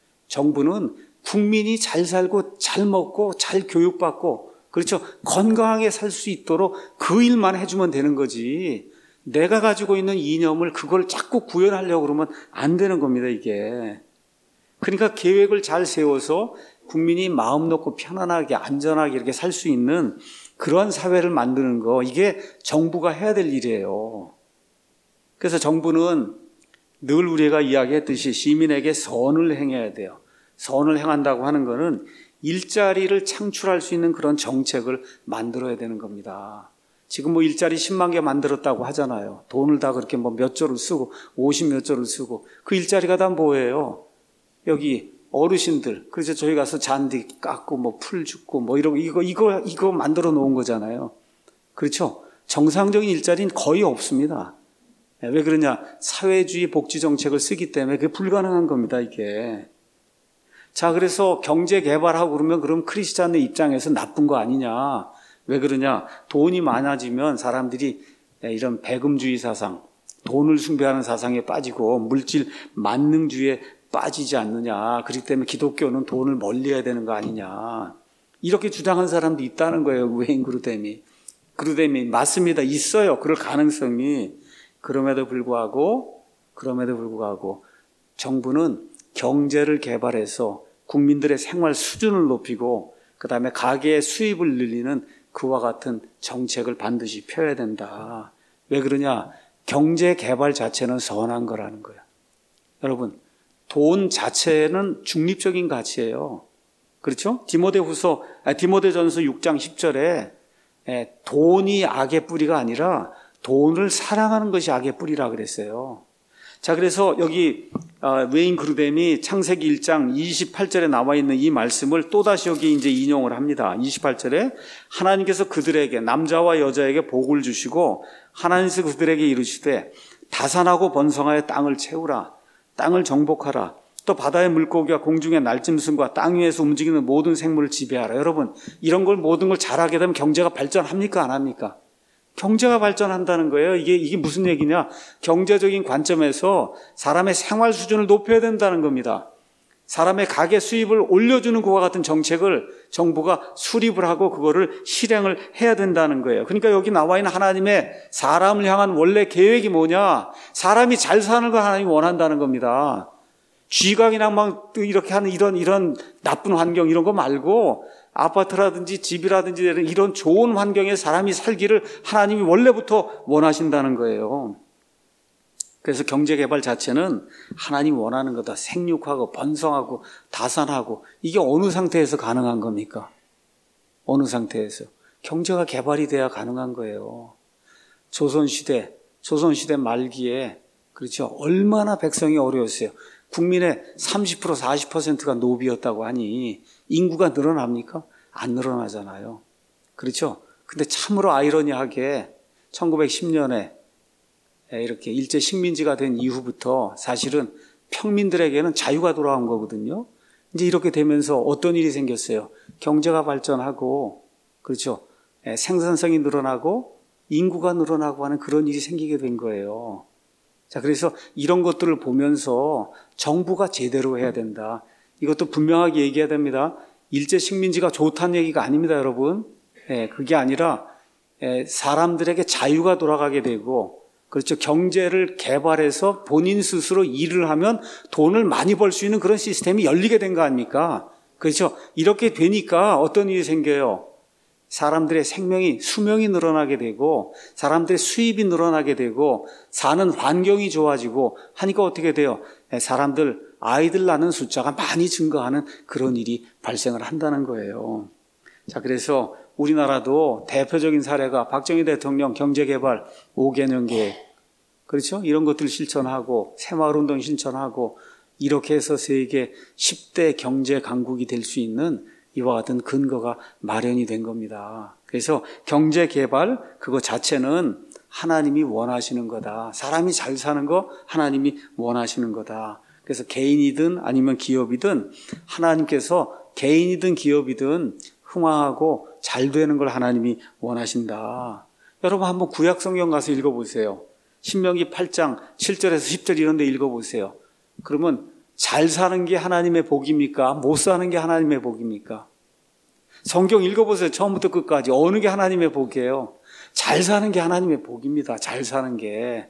정부는 국민이 잘 살고 잘 먹고 잘 교육받고, 그렇죠, 건강하게 살 수 있도록 그 일만 해주면 되는 거지, 내가 가지고 있는 이념을 그걸 자꾸 구현하려고 그러면 안 되는 겁니다, 이게. 그러니까 계획을 잘 세워서 국민이 마음 놓고 편안하게 안전하게 이렇게 살 수 있는 그런 사회를 만드는 거, 이게 정부가 해야 될 일이에요. 그래서 정부는 늘 우리가 이야기했듯이 시민에게 선을 행해야 돼요. 선을 행한다고 하는 것은 일자리를 창출할 수 있는 그런 정책을 만들어야 되는 겁니다. 지금 뭐 일자리 십만 개 만들었다고 하잖아요. 돈을 다 그렇게 뭐 몇 조를 쓰고 오십 몇 조를 쓰고, 그 일자리가 다 뭐예요? 여기 어르신들, 그래서 저희 가서 잔디 깎고 뭐 풀 줍고 뭐 이러고 이거 이거 이거 만들어 놓은 거잖아요. 그렇죠? 정상적인 일자리는 거의 없습니다. 왜 그러냐? 사회주의 복지 정책을 쓰기 때문에 그게 불가능한 겁니다, 이게. 자, 그래서 경제 개발하고 그러면 그럼 크리스찬의 입장에서 나쁜 거 아니냐? 왜 그러냐? 돈이 많아지면 사람들이 이런 배금주의 사상, 돈을 숭배하는 사상에 빠지고 물질 만능주의에 빠지지 않느냐. 그렇기 때문에 기독교는 돈을 멀리해야 되는 거 아니냐. 이렇게 주장한 사람도 있다는 거예요, 웨인 그루뎀이. 그루뎀이 맞습니다. 있어요. 그럴 가능성이. 그럼에도 불구하고, 그럼에도 불구하고 정부는 경제를 개발해서 국민들의 생활 수준을 높이고 그 다음에 가계의 수입을 늘리는 그와 같은 정책을 반드시 펴야 된다. 왜 그러냐? 경제 개발 자체는 선한 거라는 거예요. 여러분, 돈 자체는 중립적인 가치예요. 그렇죠? 디모데후서, 아, 디모데전서 육 장 십 절에 에, 돈이 악의 뿌리가 아니라 돈을 사랑하는 것이 악의 뿌리라 그랬어요. 자, 그래서 여기 어, 웨인 그루뎀이 창세기 일 장 이십팔 절에 나와 있는 이 말씀을 또다시 여기 이제 인용을 합니다. 이십팔 절에 하나님께서 그들에게, 남자와 여자에게 복을 주시고 하나님께서 그들에게 이르시되 다산하고 번성하여 땅을 채우라, 땅을 정복하라, 또 바다의 물고기와 공중의 날짐승과 땅 위에서 움직이는 모든 생물을 지배하라. 여러분, 이런 걸 모든 걸 잘하게 되면 경제가 발전합니까? 안 합니까? 경제가 발전한다는 거예요. 이게, 이게 무슨 얘기냐? 경제적인 관점에서 사람의 생활 수준을 높여야 된다는 겁니다. 사람의 가계 수입을 올려주는 그와 같은 정책을 정부가 수립을 하고 그거를 실행을 해야 된다는 거예요. 그러니까 여기 나와 있는 하나님의 사람을 향한 원래 계획이 뭐냐? 사람이 잘 사는 걸 하나님이 원한다는 겁니다. 쥐강이나 막 이렇게 하는 이런, 이런 나쁜 환경, 이런 거 말고 아파트라든지 집이라든지 이런 좋은 환경에 사람이 살기를 하나님이 원래부터 원하신다는 거예요. 그래서 경제개발 자체는 하나님이 원하는 거다. 생육하고 번성하고 다산하고, 이게 어느 상태에서 가능한 겁니까? 어느 상태에서? 경제가 개발이 돼야 가능한 거예요. 조선시대, 조선시대 말기에, 그렇죠, 얼마나 백성이 어려웠어요. 국민의 삼십 퍼센트 사십 퍼센트가 노비였다고 하니 인구가 늘어납니까? 안 늘어나잖아요. 그렇죠? 근데 참으로 아이러니하게 천구백십 년에 이렇게 일제 식민지가 된 이후부터 사실은 평민들에게는 자유가 돌아온 거거든요. 이제 이렇게 되면서 어떤 일이 생겼어요? 경제가 발전하고, 그렇죠, 생산성이 늘어나고 인구가 늘어나고 하는 그런 일이 생기게 된 거예요. 자, 그래서 이런 것들을 보면서 정부가 제대로 해야 된다. 이것도 분명하게 얘기해야 됩니다. 일제 식민지가 좋다는 얘기가 아닙니다, 여러분. 예, 그게 아니라 예, 사람들에게 자유가 돌아가게 되고, 그렇죠, 경제를 개발해서 본인 스스로 일을 하면 돈을 많이 벌 수 있는 그런 시스템이 열리게 된 거 아닙니까? 그렇죠. 이렇게 되니까 어떤 일이 생겨요? 사람들의 생명이, 수명이 늘어나게 되고 사람들의 수입이 늘어나게 되고 사는 환경이 좋아지고 하니까 어떻게 돼요? 사람들, 아이들 낳는 숫자가 많이 증가하는 그런 일이 발생을 한다는 거예요. 자, 그래서 우리나라도 대표적인 사례가 박정희 대통령 경제개발 오 개년 계획, 그렇죠? 이런 것들 실천하고 새마을운동 실천하고 이렇게 해서 세계 십 대 경제 강국이 될 수 있는 이와 같은 근거가 마련이 된 겁니다. 그래서 경제개발 그거 자체는 하나님이 원하시는 거다. 사람이 잘 사는 거 하나님이 원하시는 거다. 그래서 개인이든 아니면 기업이든 하나님께서 개인이든 기업이든 흥황하고 잘 되는 걸 하나님이 원하신다. 여러분 한번 구약성경 가서 읽어보세요. 신명기 팔 장 칠 절에서 십 절 이런 데 읽어보세요. 그러면 잘 사는 게 하나님의 복입니까? 못 사는 게 하나님의 복입니까? 성경 읽어보세요. 처음부터 끝까지. 어느 게 하나님의 복이에요? 잘 사는 게 하나님의 복입니다. 잘 사는 게.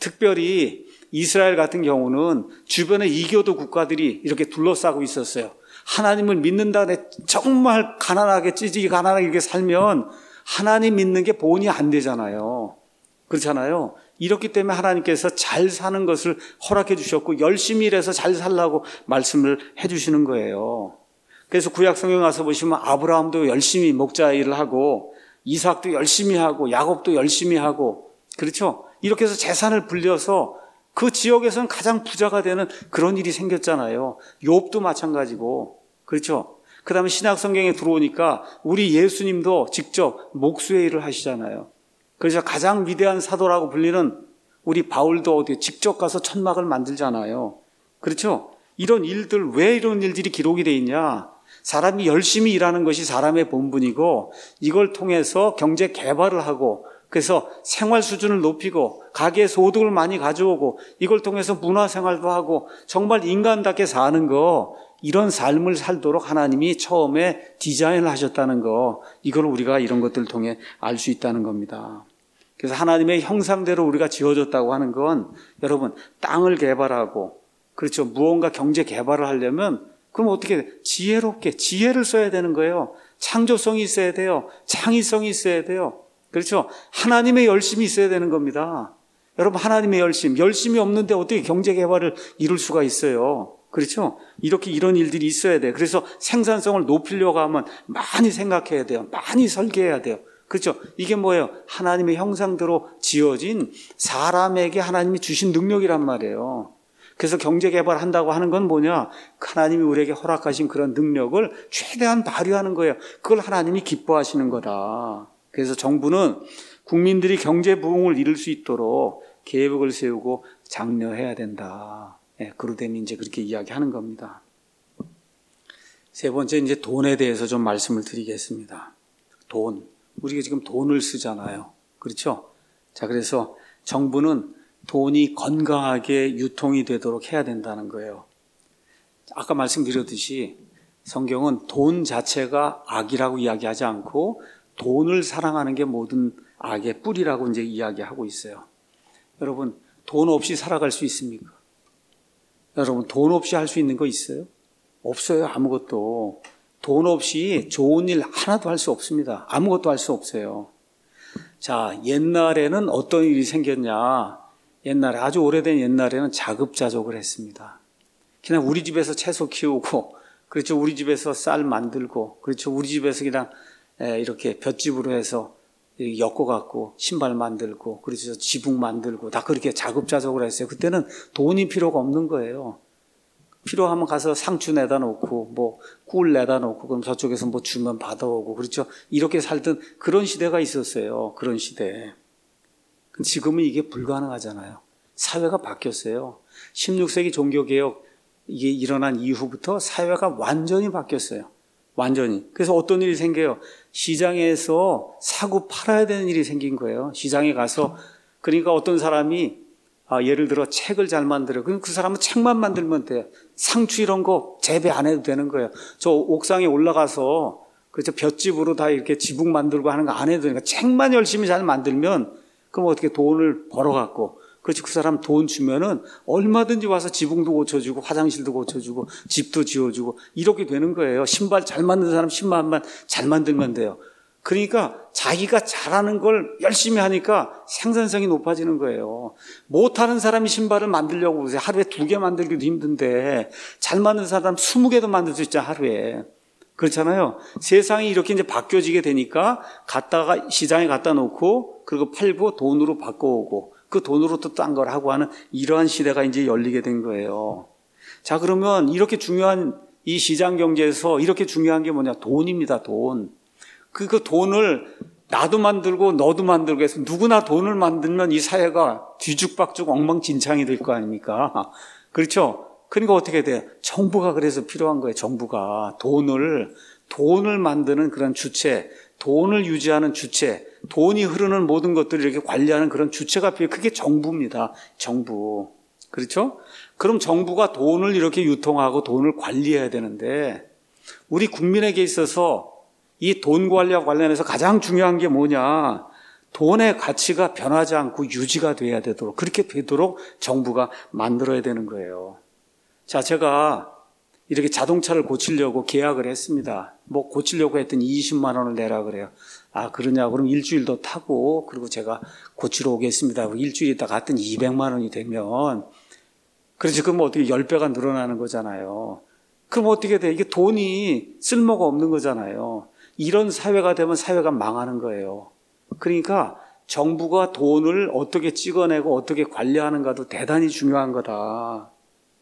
특별히 이스라엘 같은 경우는 주변에 이교도 국가들이 이렇게 둘러싸고 있었어요. 하나님을 믿는다네 정말 가난하게 찌질이 가난하게 이렇게 살면 하나님 믿는 게 본이 안 되잖아요. 그렇잖아요. 이렇기 때문에 하나님께서 잘 사는 것을 허락해 주셨고 열심히 일해서 잘 살라고 말씀을 해 주시는 거예요. 그래서 구약성경 가서 보시면 아브라함도 열심히 목자 일을 하고 이삭도 열심히 하고 야곱도 열심히 하고 그렇죠. 이렇게 해서 재산을 불려서 그 지역에서는 가장 부자가 되는 그런 일이 생겼잖아요. 욥도 마찬가지고 그렇죠. 그 다음에 신약성경에 들어오니까 우리 예수님도 직접 목수의 일을 하시잖아요. 그래서 가장 위대한 사도라고 불리는 우리 바울도 어디 직접 가서 천막을 만들잖아요. 그렇죠? 이런 일들, 왜 이런 일들이 기록이 돼 있냐? 사람이 열심히 일하는 것이 사람의 본분이고 이걸 통해서 경제 개발을 하고 그래서 생활 수준을 높이고 가계 소득을 많이 가져오고 이걸 통해서 문화생활도 하고 정말 인간답게 사는 거 이런 삶을 살도록 하나님이 처음에 디자인을 하셨다는 거 이걸 우리가 이런 것들을 통해 알 수 있다는 겁니다. 그래서 하나님의 형상대로 우리가 지어졌다고 하는 건 여러분 땅을 개발하고 그렇죠. 무언가 경제 개발을 하려면 그럼 어떻게 지혜롭게 지혜를 써야 되는 거예요. 창조성이 있어야 돼요. 창의성이 있어야 돼요. 그렇죠. 하나님의 열심이 있어야 되는 겁니다. 여러분 하나님의 열심, 열심이 없는데 어떻게 경제 개발을 이룰 수가 있어요. 그렇죠. 이렇게 이런 일들이 있어야 돼요. 그래서 생산성을 높이려고 하면 많이 생각해야 돼요. 많이 설계해야 돼요. 그렇죠. 이게 뭐예요? 하나님의 형상대로 지어진 사람에게 하나님이 주신 능력이란 말이에요. 그래서 경제개발 한다고 하는 건 뭐냐? 하나님이 우리에게 허락하신 그런 능력을 최대한 발휘하는 거예요. 그걸 하나님이 기뻐하시는 거다. 그래서 정부는 국민들이 경제 부흥을 이룰 수 있도록 계획을 세우고 장려해야 된다. 예, 그루덴이 이제 그렇게 이야기하는 겁니다. 세 번째 이제 돈에 대해서 좀 말씀을 드리겠습니다. 돈. 우리가 지금 돈을 쓰잖아요. 그렇죠? 자, 그래서 정부는 돈이 건강하게 유통이 되도록 해야 된다는 거예요. 아까 말씀드렸듯이 성경은 돈 자체가 악이라고 이야기하지 않고 돈을 사랑하는 게 모든 악의 뿌리라고 이제 이야기하고 있어요. 여러분, 돈 없이 살아갈 수 있습니까? 여러분, 돈 없이 할 수 있는 거 있어요? 없어요, 아무것도. 돈 없이 좋은 일 하나도 할 수 없습니다. 아무것도 할 수 없어요. 자, 옛날에는 어떤 일이 생겼냐? 옛날에, 아주 오래된 옛날에는 자급자족을 했습니다. 그냥 우리 집에서 채소 키우고, 그렇죠. 우리 집에서 쌀 만들고, 그렇죠. 우리 집에서 그냥 이렇게 볏짚으로 해서 엮어갖고 신발 만들고, 그렇죠. 지붕 만들고, 다 그렇게 자급자족을 했어요. 그때는 돈이 필요가 없는 거예요. 필요하면 가서 상추 내다 놓고, 뭐, 꿀 내다 놓고, 그럼 저쪽에서 뭐 주면 받아오고, 그렇죠. 이렇게 살던 그런 시대가 있었어요. 그런 시대. 지금은 이게 불가능하잖아요. 사회가 바뀌었어요. 십육 세기 종교개혁 이게 일어난 이후부터 사회가 완전히 바뀌었어요. 완전히. 그래서 어떤 일이 생겨요? 시장에서 사고 팔아야 되는 일이 생긴 거예요. 시장에 가서. 그러니까 어떤 사람이 아, 예를 들어 책을 잘 만들어요. 그럼 그 사람은 책만 만들면 돼요. 상추 이런 거 재배 안 해도 되는 거예요. 저 옥상에 올라가서 그렇죠. 볏짚으로 다 이렇게 지붕 만들고 하는 거 안 해도 되니까 책만 열심히 잘 만들면 그럼 어떻게 돈을 벌어갖고 그렇지 그 사람 돈 주면은 얼마든지 와서 지붕도 고쳐주고 화장실도 고쳐주고 집도 지어주고 이렇게 되는 거예요. 신발 잘 만드는 사람 신발만 잘 만들면 돼요. 그러니까 자기가 잘하는 걸 열심히 하니까 생산성이 높아지는 거예요. 못하는 사람이 신발을 만들려고 보세요. 하루에 두 개 만들기도 힘든데 잘 만드는 사람 스무 개도 만들 수 있잖아요. 하루에. 그렇잖아요. 세상이 이렇게 이제 바뀌어지게 되니까 갖다가 시장에 갖다 놓고 그리고 팔고 돈으로 바꿔오고 그 돈으로 또 딴 걸 하고 하는 이러한 시대가 이제 열리게 된 거예요. 자, 그러면 이렇게 중요한 이 시장 경제에서 이렇게 중요한 게 뭐냐? 돈입니다, 돈. 그, 그 돈을 나도 만들고 너도 만들고 해서 누구나 돈을 만들면 이 사회가 뒤죽박죽 엉망진창이 될 거 아닙니까? 그렇죠? 그러니까 어떻게 돼요? 정부가 그래서 필요한 거예요. 정부가 돈을 돈을 만드는 그런 주체, 돈을 유지하는 주체, 돈이 흐르는 모든 것들을 이렇게 관리하는 그런 주체가 필요해요. 그게 정부입니다. 정부. 그렇죠? 그럼 정부가 돈을 이렇게 유통하고 돈을 관리해야 되는데 우리 국민에게 있어서 이 돈 관리와 관련해서 가장 중요한 게 뭐냐? 돈의 가치가 변하지 않고 유지가 돼야 되도록, 그렇게 되도록 정부가 만들어야 되는 거예요. 자, 제가 이렇게 자동차를 고치려고 계약을 했습니다. 뭐 고치려고 했더니 이십만 원을 내라 그래요. 아, 그러냐? 그럼 일주일 더 타고 그리고 제가 고치러 오겠습니다. 일주일 있다 갔더니 이백만 원이 되면 그렇지, 그럼 어떻게 십 배가 늘어나는 거잖아요. 그럼 어떻게 돼? 이게 돈이 쓸모가 없는 거잖아요. 이런 사회가 되면 사회가 망하는 거예요. 그러니까 정부가 돈을 어떻게 찍어내고 어떻게 관리하는가도 대단히 중요한 거다.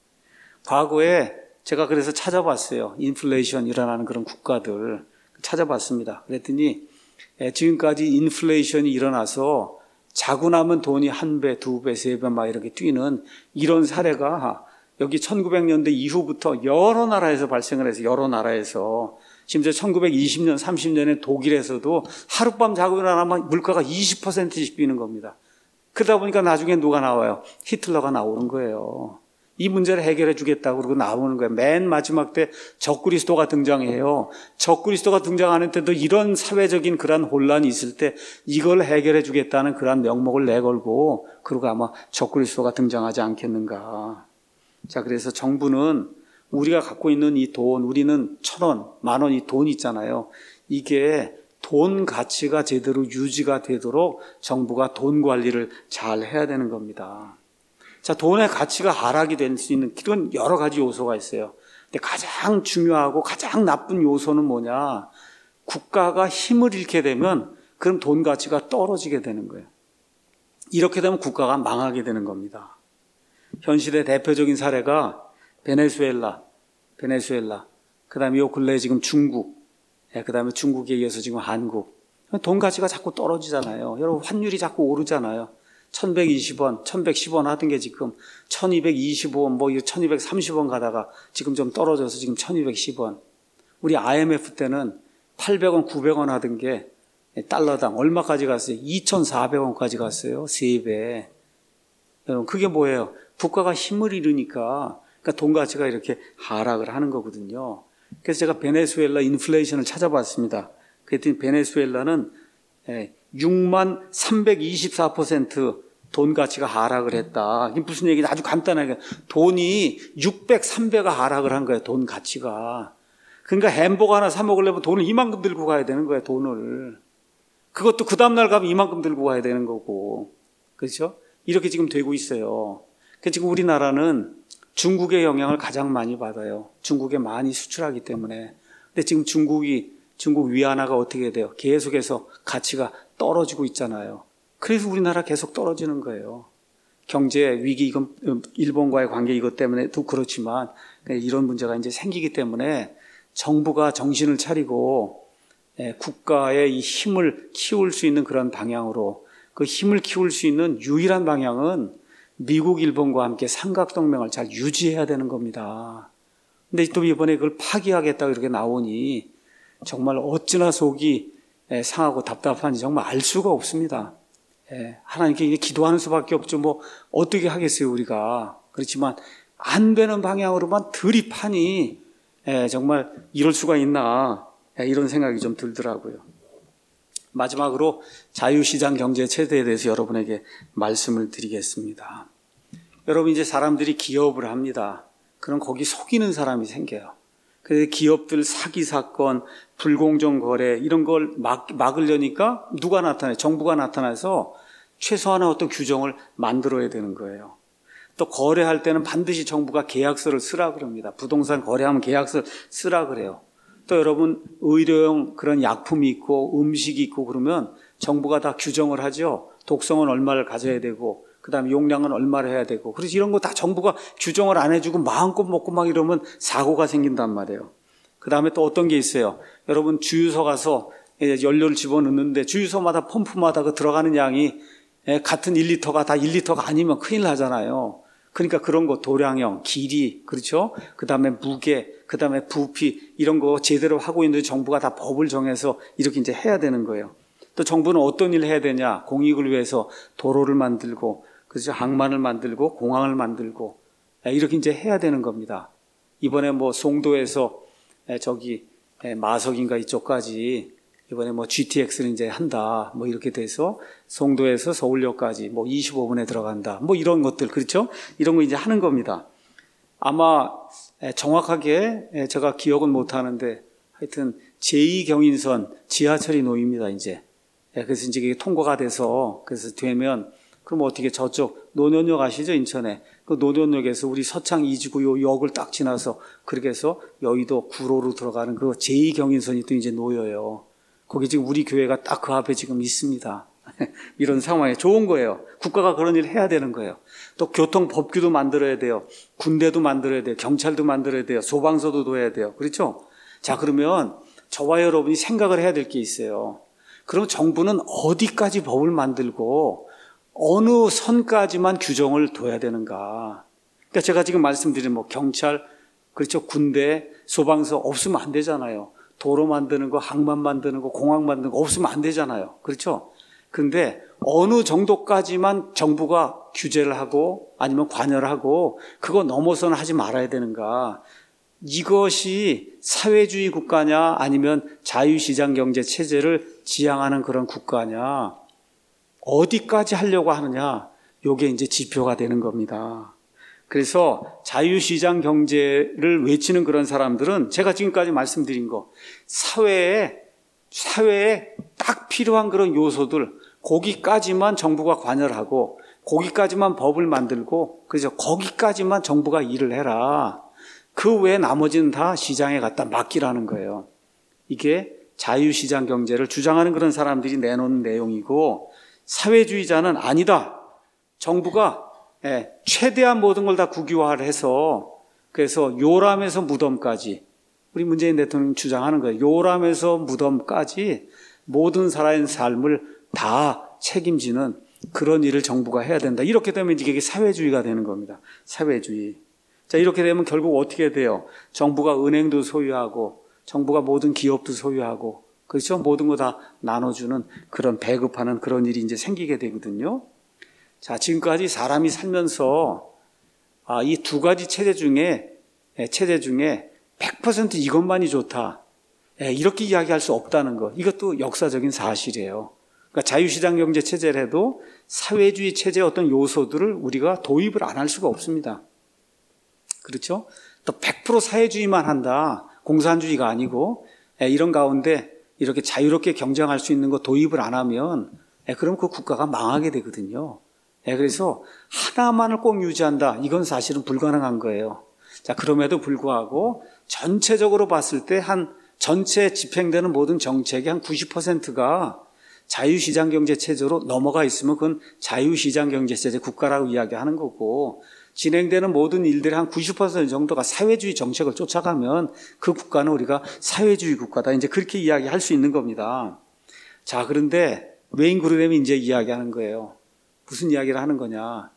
과거에 제가 그래서 찾아봤어요. 인플레이션 일어나는 그런 국가들 찾아봤습니다. 그랬더니 지금까지 인플레이션이 일어나서 자고 나면 돈이 한 배, 두 배, 세 배 막 이렇게 뛰는 이런 사례가 여기 천구백 년대 이후부터 여러 나라에서 발생을 해서 여러 나라에서 심지어 천구백이십 년, 삼십 년에 독일에서도 하룻밤 자고 일어나면 물가가 이십 퍼센트씩 뛰는 겁니다. 그러다 보니까 나중에 누가 나와요? 히틀러가 나오는 거예요. 이 문제를 해결해 주겠다고 그러고 나오는 거예요. 맨 마지막 때 적그리스도가 등장해요. 적그리스도가 등장하는 때도 이런 사회적인 그런 혼란이 있을 때 이걸 해결해 주겠다는 그런 명목을 내걸고 그러고 아마 적그리스도가 등장하지 않겠는가. 자, 그래서 정부는 우리가 갖고 있는 이 돈, 우리는 천 원, 만 원 이 돈 있잖아요. 이게 돈 가치가 제대로 유지가 되도록 정부가 돈 관리를 잘 해야 되는 겁니다. 자, 돈의 가치가 하락이 될 수 있는 그런 여러 가지 요소가 있어요. 근데 가장 중요하고 가장 나쁜 요소는 뭐냐? 국가가 힘을 잃게 되면 그럼 돈 가치가 떨어지게 되는 거예요. 이렇게 되면 국가가 망하게 되는 겁니다. 현실의 대표적인 사례가 베네수엘라, 베네수엘라, 그 다음에 요 근래에 지금 중국, 그 다음에 중국에 이어서 지금 한국. 돈 가치가 자꾸 떨어지잖아요. 여러분, 환율이 자꾸 오르잖아요. 천백이십 원, 천백십 원 하던 게 지금 천이백이십오 원, 뭐 천이백삼십 원 가다가 지금 좀 떨어져서 지금 천이백십 원. 우리 아이엠에프 때는 팔백 원, 구백 원 하던 게 달러당 얼마까지 갔어요? 이천사백 원까지 갔어요. 세 배. 여러분, 그게 뭐예요? 국가가 힘을 잃으니까 그러니까 돈 가치가 이렇게 하락을 하는 거거든요. 그래서 제가 베네수엘라 인플레이션을 찾아봤습니다. 그랬더니 베네수엘라는 육만 삼백이십사 퍼센트 돈 가치가 하락을 했다. 이게 무슨 얘기냐? 아주 간단하게 돈이 육백삼 배가 하락을 한 거예요. 돈 가치가. 그러니까 햄버거 하나 사 먹으려면 돈을 이만큼 들고 가야 되는 거예요. 돈을. 그것도 그 다음날 가면 이만큼 들고 가야 되는 거고. 그렇죠? 이렇게 지금 되고 있어요. 그래서 지금 우리나라는 중국의 영향을 가장 많이 받아요. 중국에 많이 수출하기 때문에. 근데 지금 중국이, 중국 위안화가 어떻게 돼요? 계속해서 가치가 떨어지고 있잖아요. 그래서 우리나라 계속 떨어지는 거예요. 경제 위기, 이건 일본과의 관계 이것 때문에도 그렇지만 이런 문제가 이제 생기기 때문에 정부가 정신을 차리고 국가의 이 힘을 키울 수 있는 그런 방향으로 그 힘을 키울 수 있는 유일한 방향은 미국, 일본과 함께 삼각동맹을 잘 유지해야 되는 겁니다. 근데 또 이번에 그걸 파기하겠다고 이렇게 나오니 정말 어찌나 속이 상하고 답답한지 정말 알 수가 없습니다. 하나님께 기도하는 수밖에 없죠. 뭐 어떻게 하겠어요, 우리가. 그렇지만 안 되는 방향으로만 들이파니 정말 이럴 수가 있나 이런 생각이 좀 들더라고요. 마지막으로 자유시장 경제 체제에 대해서 여러분에게 말씀을 드리겠습니다. 여러분, 이제 사람들이 기업을 합니다. 그럼 거기 속이는 사람이 생겨요. 그래서 기업들 사기 사건, 불공정 거래 이런 걸 막, 막으려니까 누가 나타나요? 정부가 나타나서 최소한의 어떤 규정을 만들어야 되는 거예요. 또 거래할 때는 반드시 정부가 계약서를 쓰라 그럽니다. 부동산 거래하면 계약서 쓰라 그래요. 또 여러분 의료용 그런 약품이 있고 음식이 있고 그러면 정부가 다 규정을 하죠. 독성은 얼마를 가져야 되고 그다음에 용량은 얼마를 해야 되고. 그래서 이런 거 다 정부가 규정을 안 해주고 마음껏 먹고 막 이러면 사고가 생긴단 말이에요. 그다음에 또 어떤 게 있어요. 여러분 주유소 가서 연료를 집어넣는데 주유소마다 펌프마다 그 들어가는 양이 같은 일 리터가 다 일 리터가 아니면 큰일 나잖아요. 그러니까 그런 거 도량형, 길이, 그렇죠? 그다음에 무게, 그다음에 부피 이런 거 제대로 하고 있는데 정부가 다 법을 정해서 이렇게 이제 해야 되는 거예요. 또 정부는 어떤 일을 해야 되냐? 공익을 위해서 도로를 만들고, 그렇죠? 항만을 만들고, 공항을 만들고 이렇게 이제 해야 되는 겁니다. 이번에 뭐 송도에서 저기 마석인가 이쪽까지 이번에 뭐 지티엑스를 이제 한다. 뭐 이렇게 돼서 송도에서 서울역까지 뭐 이십오 분에 들어간다. 뭐 이런 것들, 그렇죠? 이런 거 이제 하는 겁니다. 아마 정확하게 제가 기억은 못 하는데 하여튼 제이 경인선 지하철이 놓입니다, 이제. 그래서 이제 이게 통과가 돼서 그래서 되면 그럼 어떻게 저쪽 노년역 아시죠? 인천에. 그 노년역에서 우리 서창 이지구 요 역을 딱 지나서 그렇게 해서 여의도 구로로 들어가는 그 제이 경인선이 또 이제 놓여요. 거기 지금 우리 교회가 딱 그 앞에 지금 있습니다. 이런 상황에 좋은 거예요. 국가가 그런 일을 해야 되는 거예요. 또 교통법규도 만들어야 돼요. 군대도 만들어야 돼요. 경찰도 만들어야 돼요. 소방서도 둬야 돼요. 그렇죠? 자, 그러면 저와 여러분이 생각을 해야 될 게 있어요. 그럼 정부는 어디까지 법을 만들고 어느 선까지만 규정을 둬야 되는가? 그러니까 제가 지금 말씀드린 뭐 경찰, 그렇죠? 군대, 소방서 없으면 안 되잖아요. 도로 만드는 거, 항만 만드는 거, 공항 만드는 거 없으면 안 되잖아요. 그렇죠? 그런데 어느 정도까지만 정부가 규제를 하고 아니면 관여를 하고 그거 넘어서는 하지 말아야 되는가? 이것이 사회주의 국가냐 아니면 자유시장 경제 체제를 지향하는 그런 국가냐? 어디까지 하려고 하느냐? 이게 이제 지표가 되는 겁니다. 그래서 자유시장 경제를 외치는 그런 사람들은 제가 지금까지 말씀드린 거 사회에 사회에 딱 필요한 그런 요소들 거기까지만 정부가 관여를 하고 거기까지만 법을 만들고 그래서 거기까지만 정부가 일을 해라. 그 외에 나머지는 다 시장에 갖다 맡기라는 거예요. 이게 자유시장 경제를 주장하는 그런 사람들이 내놓는 내용이고 사회주의자는 아니다. 정부가 예, 최대한 모든 걸 다 국유화를 해서 그래서 요람에서 무덤까지 우리 문재인 대통령이 주장하는 거예요. 요람에서 무덤까지 모든 사람의 삶을 다 책임지는 그런 일을 정부가 해야 된다. 이렇게 되면 이게 사회주의가 되는 겁니다. 사회주의. 자, 이렇게 되면 결국 어떻게 돼요? 정부가 은행도 소유하고 정부가 모든 기업도 소유하고 그렇죠? 모든 거 다 나눠주는 그런 배급하는 그런 일이 이제 생기게 되거든요. 자, 지금까지 사람이 살면서 아, 이 두 가지 체제 중에 체제 중에 백 퍼센트 이것만이 좋다. 이렇게 이야기할 수 없다는 것. 이것도 역사적인 사실이에요. 그러니까 자유시장 경제 체제를 해도 사회주의 체제의 어떤 요소들을 우리가 도입을 안 할 수가 없습니다. 그렇죠? 또 백 퍼센트 사회주의만 한다. 공산주의가 아니고 이런 가운데 이렇게 자유롭게 경쟁할 수 있는 거 도입을 안 하면 그럼 그 국가가 망하게 되거든요. 그래서 하나만을 꼭 유지한다. 이건 사실은 불가능한 거예요. 자, 그럼에도 불구하고 전체적으로 봤을 때 한 전체 집행되는 모든 정책의 한 구십 퍼센트가 자유시장 경제 체제로 넘어가 있으면 그건 자유시장 경제 체제 국가라고 이야기하는 거고 진행되는 모든 일들의 한 구십 퍼센트 정도가 사회주의 정책을 쫓아가면 그 국가는 우리가 사회주의 국가다. 이제 그렇게 이야기할 수 있는 겁니다. 자, 그런데 웨인 그루뎀이 이제 이야기하는 거예요. 무슨 이야기를 하는 거냐.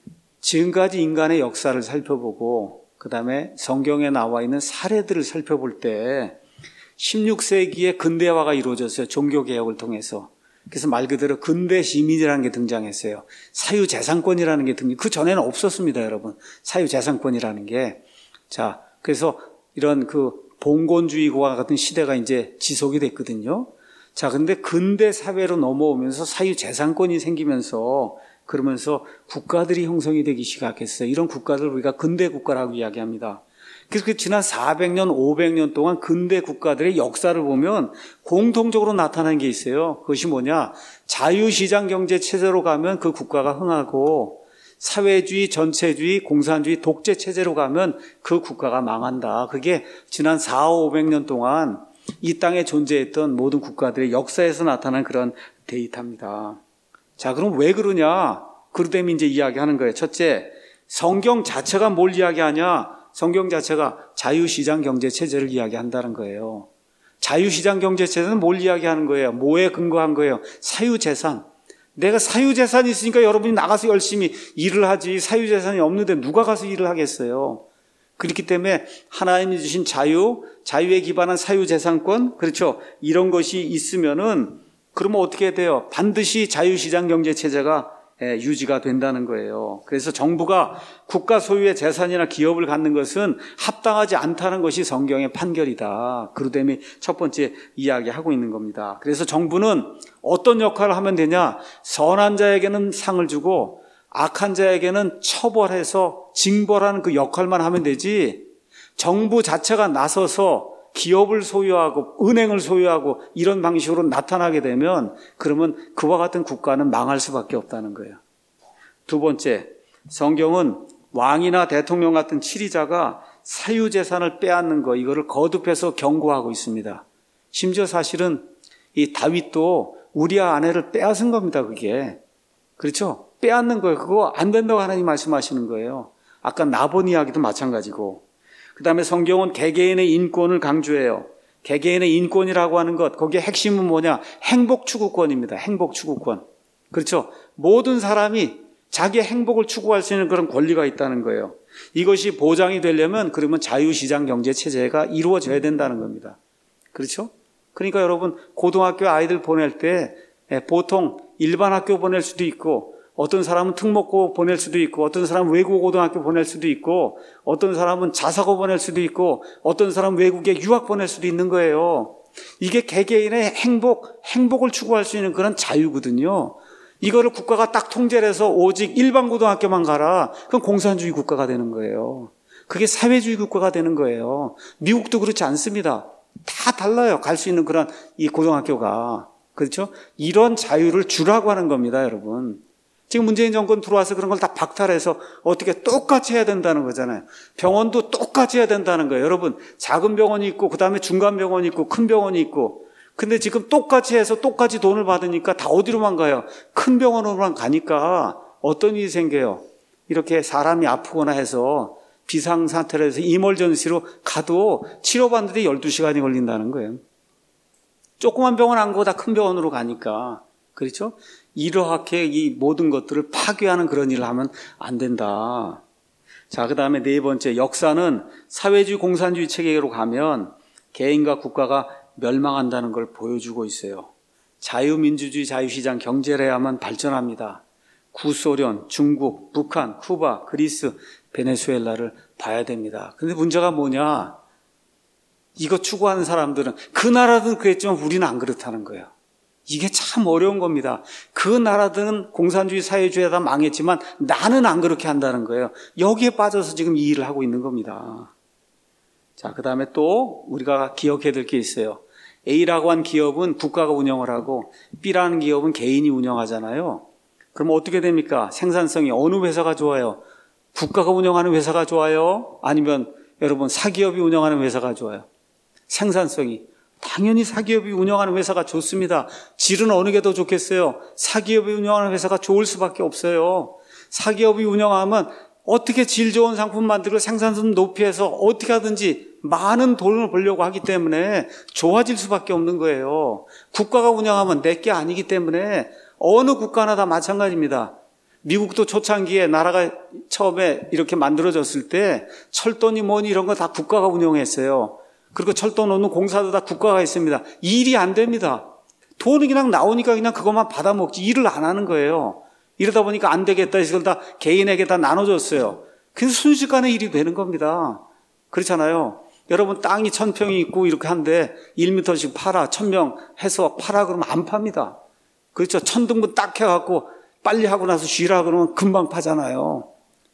지금까지 인간의 역사를 살펴보고 그 다음에 성경에 나와 있는 사례들을 살펴볼 때 십육 세기에 근대화가 이루어졌어요. 종교개혁을 통해서. 그래서 말 그대로 근대 시민이라는 게 등장했어요. 사유재산권이라는 게 등장, 그 전에는 없었습니다, 여러분. 사유재산권이라는 게. 자, 그래서 이런 그 봉건주의와 같은 시대가 이제 지속이 됐거든요. 자, 근데 근대 사회로 넘어오면서 사유재산권이 생기면서 그러면서 국가들이 형성이 되기 시작했어요. 이런 국가들을 우리가 근대 국가라고 이야기합니다. 그래서 그 지난 사백 년, 오백 년 동안 근대 국가들의 역사를 보면 공통적으로 나타나는 게 있어요. 그것이 뭐냐? 자유시장 경제 체제로 가면 그 국가가 흥하고 사회주의, 전체주의, 공산주의, 독재 체제로 가면 그 국가가 망한다. 그게 지난 사천오백 년 동안 이 땅에 존재했던 모든 국가들의 역사에서 나타난 그런 데이터입니다. 자, 그럼 왜 그러냐? 그러다면 이제 이야기하는 거예요. 첫째, 성경 자체가 뭘 이야기하냐? 성경 자체가 자유시장 경제 체제를 이야기한다는 거예요. 자유시장 경제 체제는 뭘 이야기하는 거예요? 뭐에 근거한 거예요? 사유재산. 내가 사유재산이 있으니까 여러분이 나가서 열심히 일을 하지, 사유재산이 없는데 누가 가서 일을 하겠어요? 그렇기 때문에 하나님이 주신 자유, 자유에 기반한 사유재산권, 그렇죠? 이런 것이 있으면은 그러면 어떻게 돼요? 반드시 자유시장 경제 체제가 유지가 된다는 거예요. 그래서 정부가 국가 소유의 재산이나 기업을 갖는 것은 합당하지 않다는 것이 성경의 판결이다. 그러다음에 첫 번째 이야기하고 있는 겁니다. 그래서 정부는 어떤 역할을 하면 되냐? 선한 자에게는 상을 주고 악한 자에게는 처벌해서 징벌하는 그 역할만 하면 되지, 정부 자체가 나서서 기업을 소유하고 은행을 소유하고 이런 방식으로 나타나게 되면 그러면 그와 같은 국가는 망할 수밖에 없다는 거예요. 두 번째, 성경은 왕이나 대통령 같은 치리자가 사유재산을 빼앗는 거, 이거를 거듭해서 경고하고 있습니다. 심지어 사실은 이 다윗도 우리아 아내를 빼앗은 겁니다. 그게. 그렇죠? 빼앗는 거예요. 그거 안 된다고 하나님 말씀하시는 거예요. 아까 나본 이야기도 마찬가지고. 그 다음에 성경은 개개인의 인권을 강조해요. 개개인의 인권이라고 하는 것, 거기에 핵심은 뭐냐? 행복 추구권입니다. 행복 추구권. 그렇죠? 모든 사람이 자기의 행복을 추구할 수 있는 그런 권리가 있다는 거예요. 이것이 보장이 되려면 그러면 자유시장 경제 체제가 이루어져야 된다는 겁니다. 그렇죠? 그러니까 여러분, 고등학교 아이들 보낼 때 보통 일반 학교 보낼 수도 있고, 어떤 사람은 특목고 보낼 수도 있고, 어떤 사람은 외국 고등학교 보낼 수도 있고, 어떤 사람은 자사고 보낼 수도 있고, 어떤 사람은 외국에 유학 보낼 수도 있는 거예요. 이게 개개인의 행복, 행복을 추구할 수 있는 그런 자유거든요. 이거를 국가가 딱 통제를 해서 오직 일반 고등학교만 가라. 그건 공산주의 국가가 되는 거예요. 그게 사회주의 국가가 되는 거예요. 미국도 그렇지 않습니다. 다 달라요. 갈 수 있는 그런 이 고등학교가. 그렇죠? 이런 자유를 주라고 하는 겁니다, 여러분. 지금 문재인 정권 들어와서 그런 걸 다 박탈해서 어떻게 똑같이 해야 된다는 거잖아요. 병원도 똑같이 해야 된다는 거예요. 여러분, 작은 병원이 있고 그다음에 중간 병원이 있고 큰 병원이 있고, 근데 지금 똑같이 해서 똑같이 돈을 받으니까 다 어디로만 가요? 큰 병원으로만 가니까 어떤 일이 생겨요? 이렇게 사람이 아프거나 해서 비상사태로 해서 이멀전시로 가도 치료받는데 열두 시간이 걸린다는 거예요. 조그만 병원 안 가고 다 큰 병원으로 가니까. 그렇죠? 이러하게 이 모든 것들을 파괴하는 그런 일을 하면 안 된다. 자, 그 다음에 네 번째, 역사는 사회주의 공산주의 체계로 가면 개인과 국가가 멸망한다는 걸 보여주고 있어요. 자유민주주의 자유시장 경제를 해야만 발전합니다. 구소련, 중국, 북한, 쿠바, 그리스, 베네수엘라를 봐야 됩니다. 근데 문제가 뭐냐? 이거 추구하는 사람들은 그 나라든 그랬지만 우리는 안 그렇다는 거예요. 이게 참 어려운 겁니다. 그 나라들은 공산주의 사회주의에다 망했지만 나는 안 그렇게 한다는 거예요. 여기에 빠져서 지금 이 일을 하고 있는 겁니다. 자, 그 다음에 또 우리가 기억해야 될 게 있어요. A라고 한 기업은 국가가 운영을 하고 B라는 기업은 개인이 운영하잖아요. 그럼 어떻게 됩니까? 생산성이 어느 회사가 좋아요? 국가가 운영하는 회사가 좋아요? 아니면 여러분 사기업이 운영하는 회사가 좋아요? 생산성이. 당연히 사기업이 운영하는 회사가 좋습니다. 질은 어느 게 더 좋겠어요? 사기업이 운영하는 회사가 좋을 수밖에 없어요. 사기업이 운영하면 어떻게 질 좋은 상품 만들고 생산성 높이해서 어떻게 하든지 많은 돈을 벌려고 하기 때문에 좋아질 수밖에 없는 거예요. 국가가 운영하면 내게 아니기 때문에 어느 국가나 다 마찬가지입니다. 미국도 초창기에 나라가 처음에 이렇게 만들어졌을 때 철도니 뭐니 이런 거 다 국가가 운영했어요. 그리고 철도 놓는 공사도 다 국가가 있습니다. 일이 안 됩니다. 돈이 그냥 나오니까 그냥 그것만 받아먹지 일을 안 하는 거예요. 이러다 보니까 안 되겠다 해서 다 개인에게 다 나눠줬어요. 그래서 순식간에 일이 되는 겁니다. 그렇잖아요. 여러분 땅이 천 평이 있고 이렇게 한데 일 미터씩 팔아, 천 명 해서 팔아 그러면 안 팝니다. 그렇죠. 천 등분 딱 해갖고 빨리 하고 나서 쉬라 그러면 금방 파잖아요.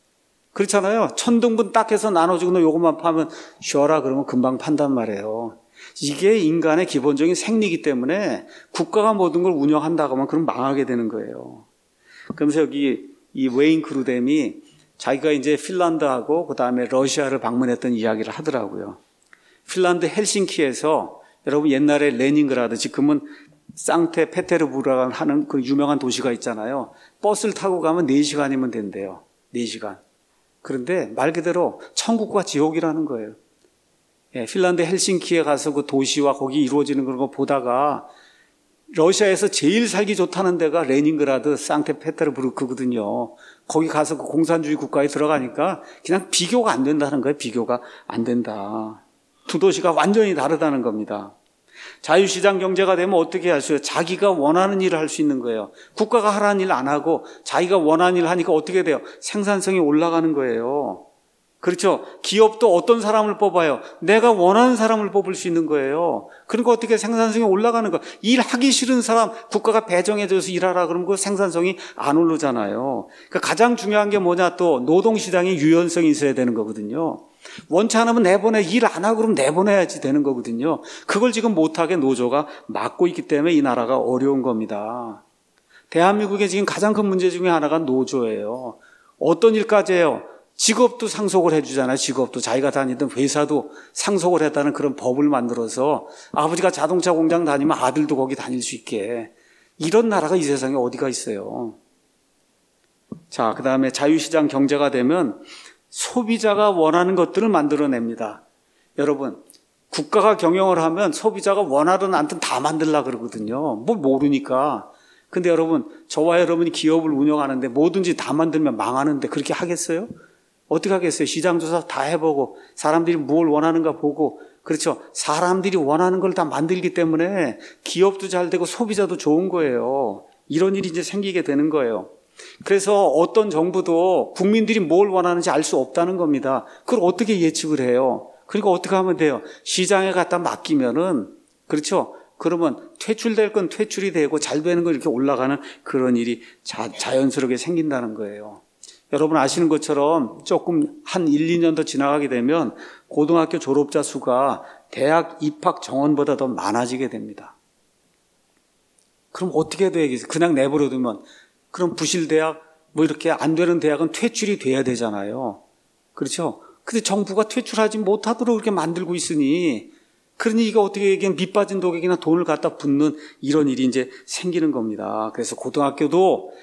그렇잖아요. 천 등분 딱 해서 나눠주고 너 요것만 파면 쉬어라 그러면 금방 판단 말이에요. 이게 인간의 기본적인 생리이기 때문에 국가가 모든 걸 운영한다고 하면 그럼 망하게 되는 거예요. 그러면서 여기 이 웨인 크루뎀이 자기가 이제 핀란드하고 그 다음에 러시아를 방문했던 이야기를 하더라고요. 핀란드 헬싱키에서 여러분 옛날에 레닌그라드, 지금은 상트페테르부르크라고 하는 그 유명한 도시가 있잖아요. 버스를 타고 가면 네 시간이면 된대요. 네 시간. 그런데 말 그대로 천국과 지옥이라는 거예요. 예, 핀란드 헬싱키에 가서 그 도시와 거기 이루어지는 그런 거 보다가 러시아에서 제일 살기 좋다는 데가 레닌그라드, 상트페테르부르크거든요. 거기 가서 그 공산주의 국가에 들어가니까 그냥 비교가 안 된다는 거예요. 비교가 안 된다. 두 도시가 완전히 다르다는 겁니다. 자유시장 경제가 되면 어떻게 할 수 있어요? 자기가 원하는 일을 할 수 있는 거예요. 국가가 하라는 일 안 하고 자기가 원하는 일을 하니까 어떻게 돼요? 생산성이 올라가는 거예요. 그렇죠? 기업도 어떤 사람을 뽑아요? 내가 원하는 사람을 뽑을 수 있는 거예요. 그러니까 어떻게 생산성이 올라가는 거예요? 일하기 싫은 사람 국가가 배정해줘서 일하라 그러면 그 생산성이 안 오르잖아요. 그러니까 가장 중요한 게 뭐냐, 또 노동시장의 유연성이 있어야 되는 거거든요. 원치 않으면 내보내, 일 안 하고 그러면 내보내야지 되는 거거든요. 그걸 지금 못하게 노조가 막고 있기 때문에 이 나라가 어려운 겁니다. 대한민국의 지금 가장 큰 문제 중에 하나가 노조예요. 어떤 일까지 해요? 직업도 상속을 해주잖아요. 직업도 자기가 다니던 회사도 상속을 했다는 그런 법을 만들어서 아버지가 자동차 공장 다니면 아들도 거기 다닐 수 있게. 이런 나라가 이 세상에 어디가 있어요. 자, 그 다음에 자유시장 경제가 되면 소비자가 원하는 것들을 만들어냅니다. 여러분, 국가가 경영을 하면 소비자가 원하든 않든 다 만들려고 그러거든요. 뭘 모르니까. 근데 여러분, 저와 여러분이 기업을 운영하는데 뭐든지 다 만들면 망하는데 그렇게 하겠어요? 어떻게 하겠어요? 시장조사 다 해보고 사람들이 뭘 원하는가 보고, 그렇죠? 사람들이 원하는 걸 다 만들기 때문에 기업도 잘 되고 소비자도 좋은 거예요. 이런 일이 이제 생기게 되는 거예요. 그래서 어떤 정부도 국민들이 뭘 원하는지 알 수 없다는 겁니다. 그걸 어떻게 예측을 해요? 그러니까 어떻게 하면 돼요? 시장에 갖다 맡기면은, 그렇죠? 그러면 퇴출될 건 퇴출이 되고 잘 되는 건 이렇게 올라가는 그런 일이 자, 자연스럽게 생긴다는 거예요. 여러분 아시는 것처럼 조금 한 일, 이 년 더 지나가게 되면 고등학교 졸업자 수가 대학 입학 정원보다 더 많아지게 됩니다. 그럼 어떻게 되겠어요? 그냥 내버려두면. 그럼 부실대학, 뭐 이렇게 안 되는 대학은 퇴출이 돼야 되잖아요. 그렇죠? 근데 정부가 퇴출하지 못하도록 그렇게 만들고 있으니, 그러니 이거 어떻게 얘기하면 밑 빠진 독에게나 돈을 갖다 붓는 이런 일이 이제 생기는 겁니다. 그래서 고등학교도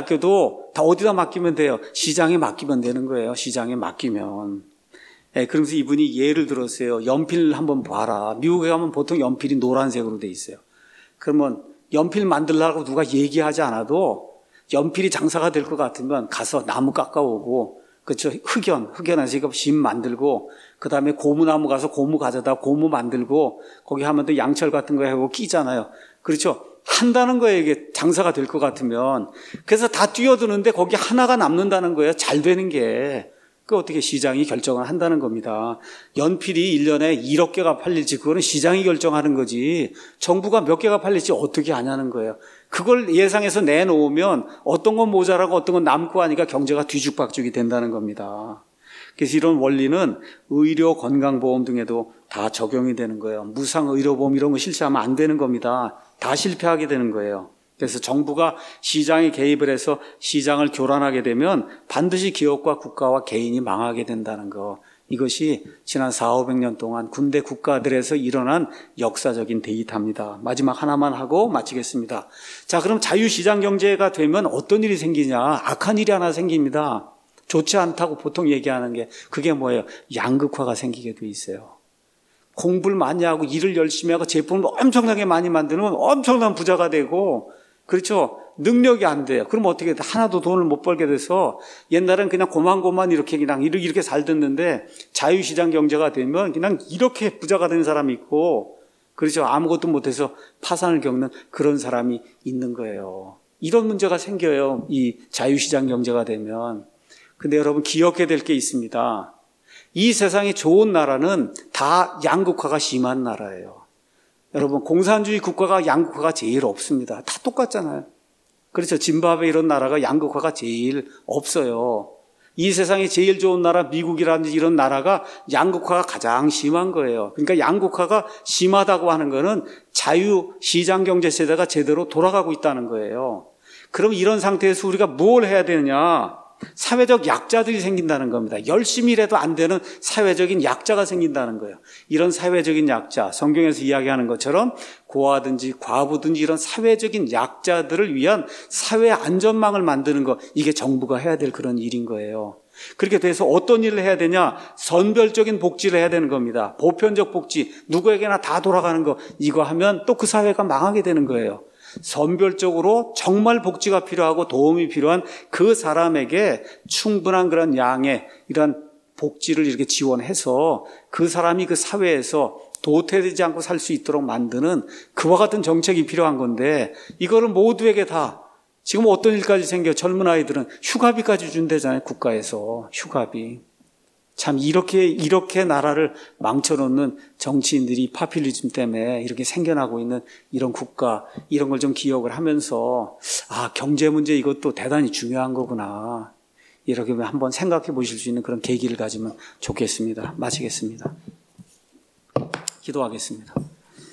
대학교도 다 어디다 맡기면 돼요? 시장에 맡기면 되는 거예요. 시장에 맡기면. 네, 그러면서 이분이 예를 들었어요. 연필 한번 봐라. 미국에 가면 보통 연필이 노란색으로 돼 있어요. 그러면 연필 만들려고 누가 얘기하지 않아도 연필이 장사가 될 것 같으면 가서 나무 깎아오고, 그렇죠? 흑연, 흑연해서 이거 심 만들고, 그 다음에 고무나무 가서 고무 가져다 고무 만들고, 거기 하면 또 양철 같은 거 하고 끼잖아요. 그렇죠? 한다는 거예요. 이게 장사가 될 것 같으면. 그래서 다 뛰어드는데 거기 하나가 남는다는 거예요. 잘 되는 게. 그 어떻게 시장이 결정을 한다는 겁니다. 연필이 일 년에 일억 개가 팔릴지 그거는 시장이 결정하는 거지, 정부가 몇 개가 팔릴지 어떻게 아냐는 거예요. 그걸 예상해서 내놓으면 어떤 건 모자라고 어떤 건 남고 하니까 경제가 뒤죽박죽이 된다는 겁니다. 그래서 이런 원리는 의료, 건강보험 등에도 다 적용이 되는 거예요. 무상의료보험 이런 거 실시하면 안 되는 겁니다. 다 실패하게 되는 거예요. 그래서 정부가 시장에 개입을 해서 시장을 교란하게 되면 반드시 기업과 국가와 개인이 망하게 된다는 거. 이것이 지난 사오백 년 동안 군대 국가들에서 일어난 역사적인 데이터입니다. 마지막 하나만 하고 마치겠습니다. 자, 그럼 자유시장 경제가 되면 어떤 일이 생기냐? 악한 일이 하나 생깁니다. 좋지 않다고 보통 얘기하는 게 그게 뭐예요? 양극화가 생기게 돼 있어요. 공부를 많이 하고 일을 열심히 하고 제품을 엄청나게 많이 만들면 엄청난 부자가 되고, 그렇죠? 능력이 안 돼요. 그럼 어떻게 돼? 하나도 돈을 못 벌게 돼서 옛날엔 그냥 고만고만 이렇게 그냥 이렇게 잘 됐는데 자유시장 경제가 되면 그냥 이렇게 부자가 된 사람이 있고, 그렇죠? 아무것도 못해서 파산을 겪는 그런 사람이 있는 거예요. 이런 문제가 생겨요. 이 자유시장 경제가 되면. 근데 여러분 기억해야 될 게 있습니다. 이 세상에 좋은 나라는 다 양극화가 심한 나라예요. 여러분 공산주의 국가가 양극화가 제일 없습니다. 다 똑같잖아요. 그렇죠. 짐바브웨 이런 나라가 양극화가 제일 없어요. 이 세상에 제일 좋은 나라 미국이라든지 이런 나라가 양극화가 가장 심한 거예요. 그러니까 양극화가 심하다고 하는 거는 자유시장경제 세대가 제대로 돌아가고 있다는 거예요. 그럼 이런 상태에서 우리가 뭘 해야 되느냐? 사회적 약자들이 생긴다는 겁니다. 열심히 일해도 안 되는 사회적인 약자가 생긴다는 거예요. 이런 사회적인 약자, 성경에서 이야기하는 것처럼 고아든지 과부든지 이런 사회적인 약자들을 위한 사회 안전망을 만드는 것, 이게 정부가 해야 될 그런 일인 거예요. 그렇게 돼서 어떤 일을 해야 되냐? 선별적인 복지를 해야 되는 겁니다. 보편적 복지, 누구에게나 다 돌아가는 거, 이거 하면 또 그 사회가 망하게 되는 거예요. 선별적으로 정말 복지가 필요하고 도움이 필요한 그 사람에게 충분한 그런 양의 이런 복지를 이렇게 지원해서 그 사람이 그 사회에서 도태되지 않고 살 수 있도록 만드는 그와 같은 정책이 필요한 건데, 이거를 모두에게 다 지금 어떤 일까지 생겨? 젊은 아이들은 휴가비까지 준대잖아요. 국가에서 휴가비. 참 이렇게 이렇게 나라를 망쳐놓는 정치인들이 파퓰리즘 때문에 이렇게 생겨나고 있는 이런 국가, 이런 걸 좀 기억을 하면서 아, 경제 문제 이것도 대단히 중요한 거구나, 이렇게 한번 생각해 보실 수 있는 그런 계기를 가지면 좋겠습니다. 마치겠습니다. 기도하겠습니다.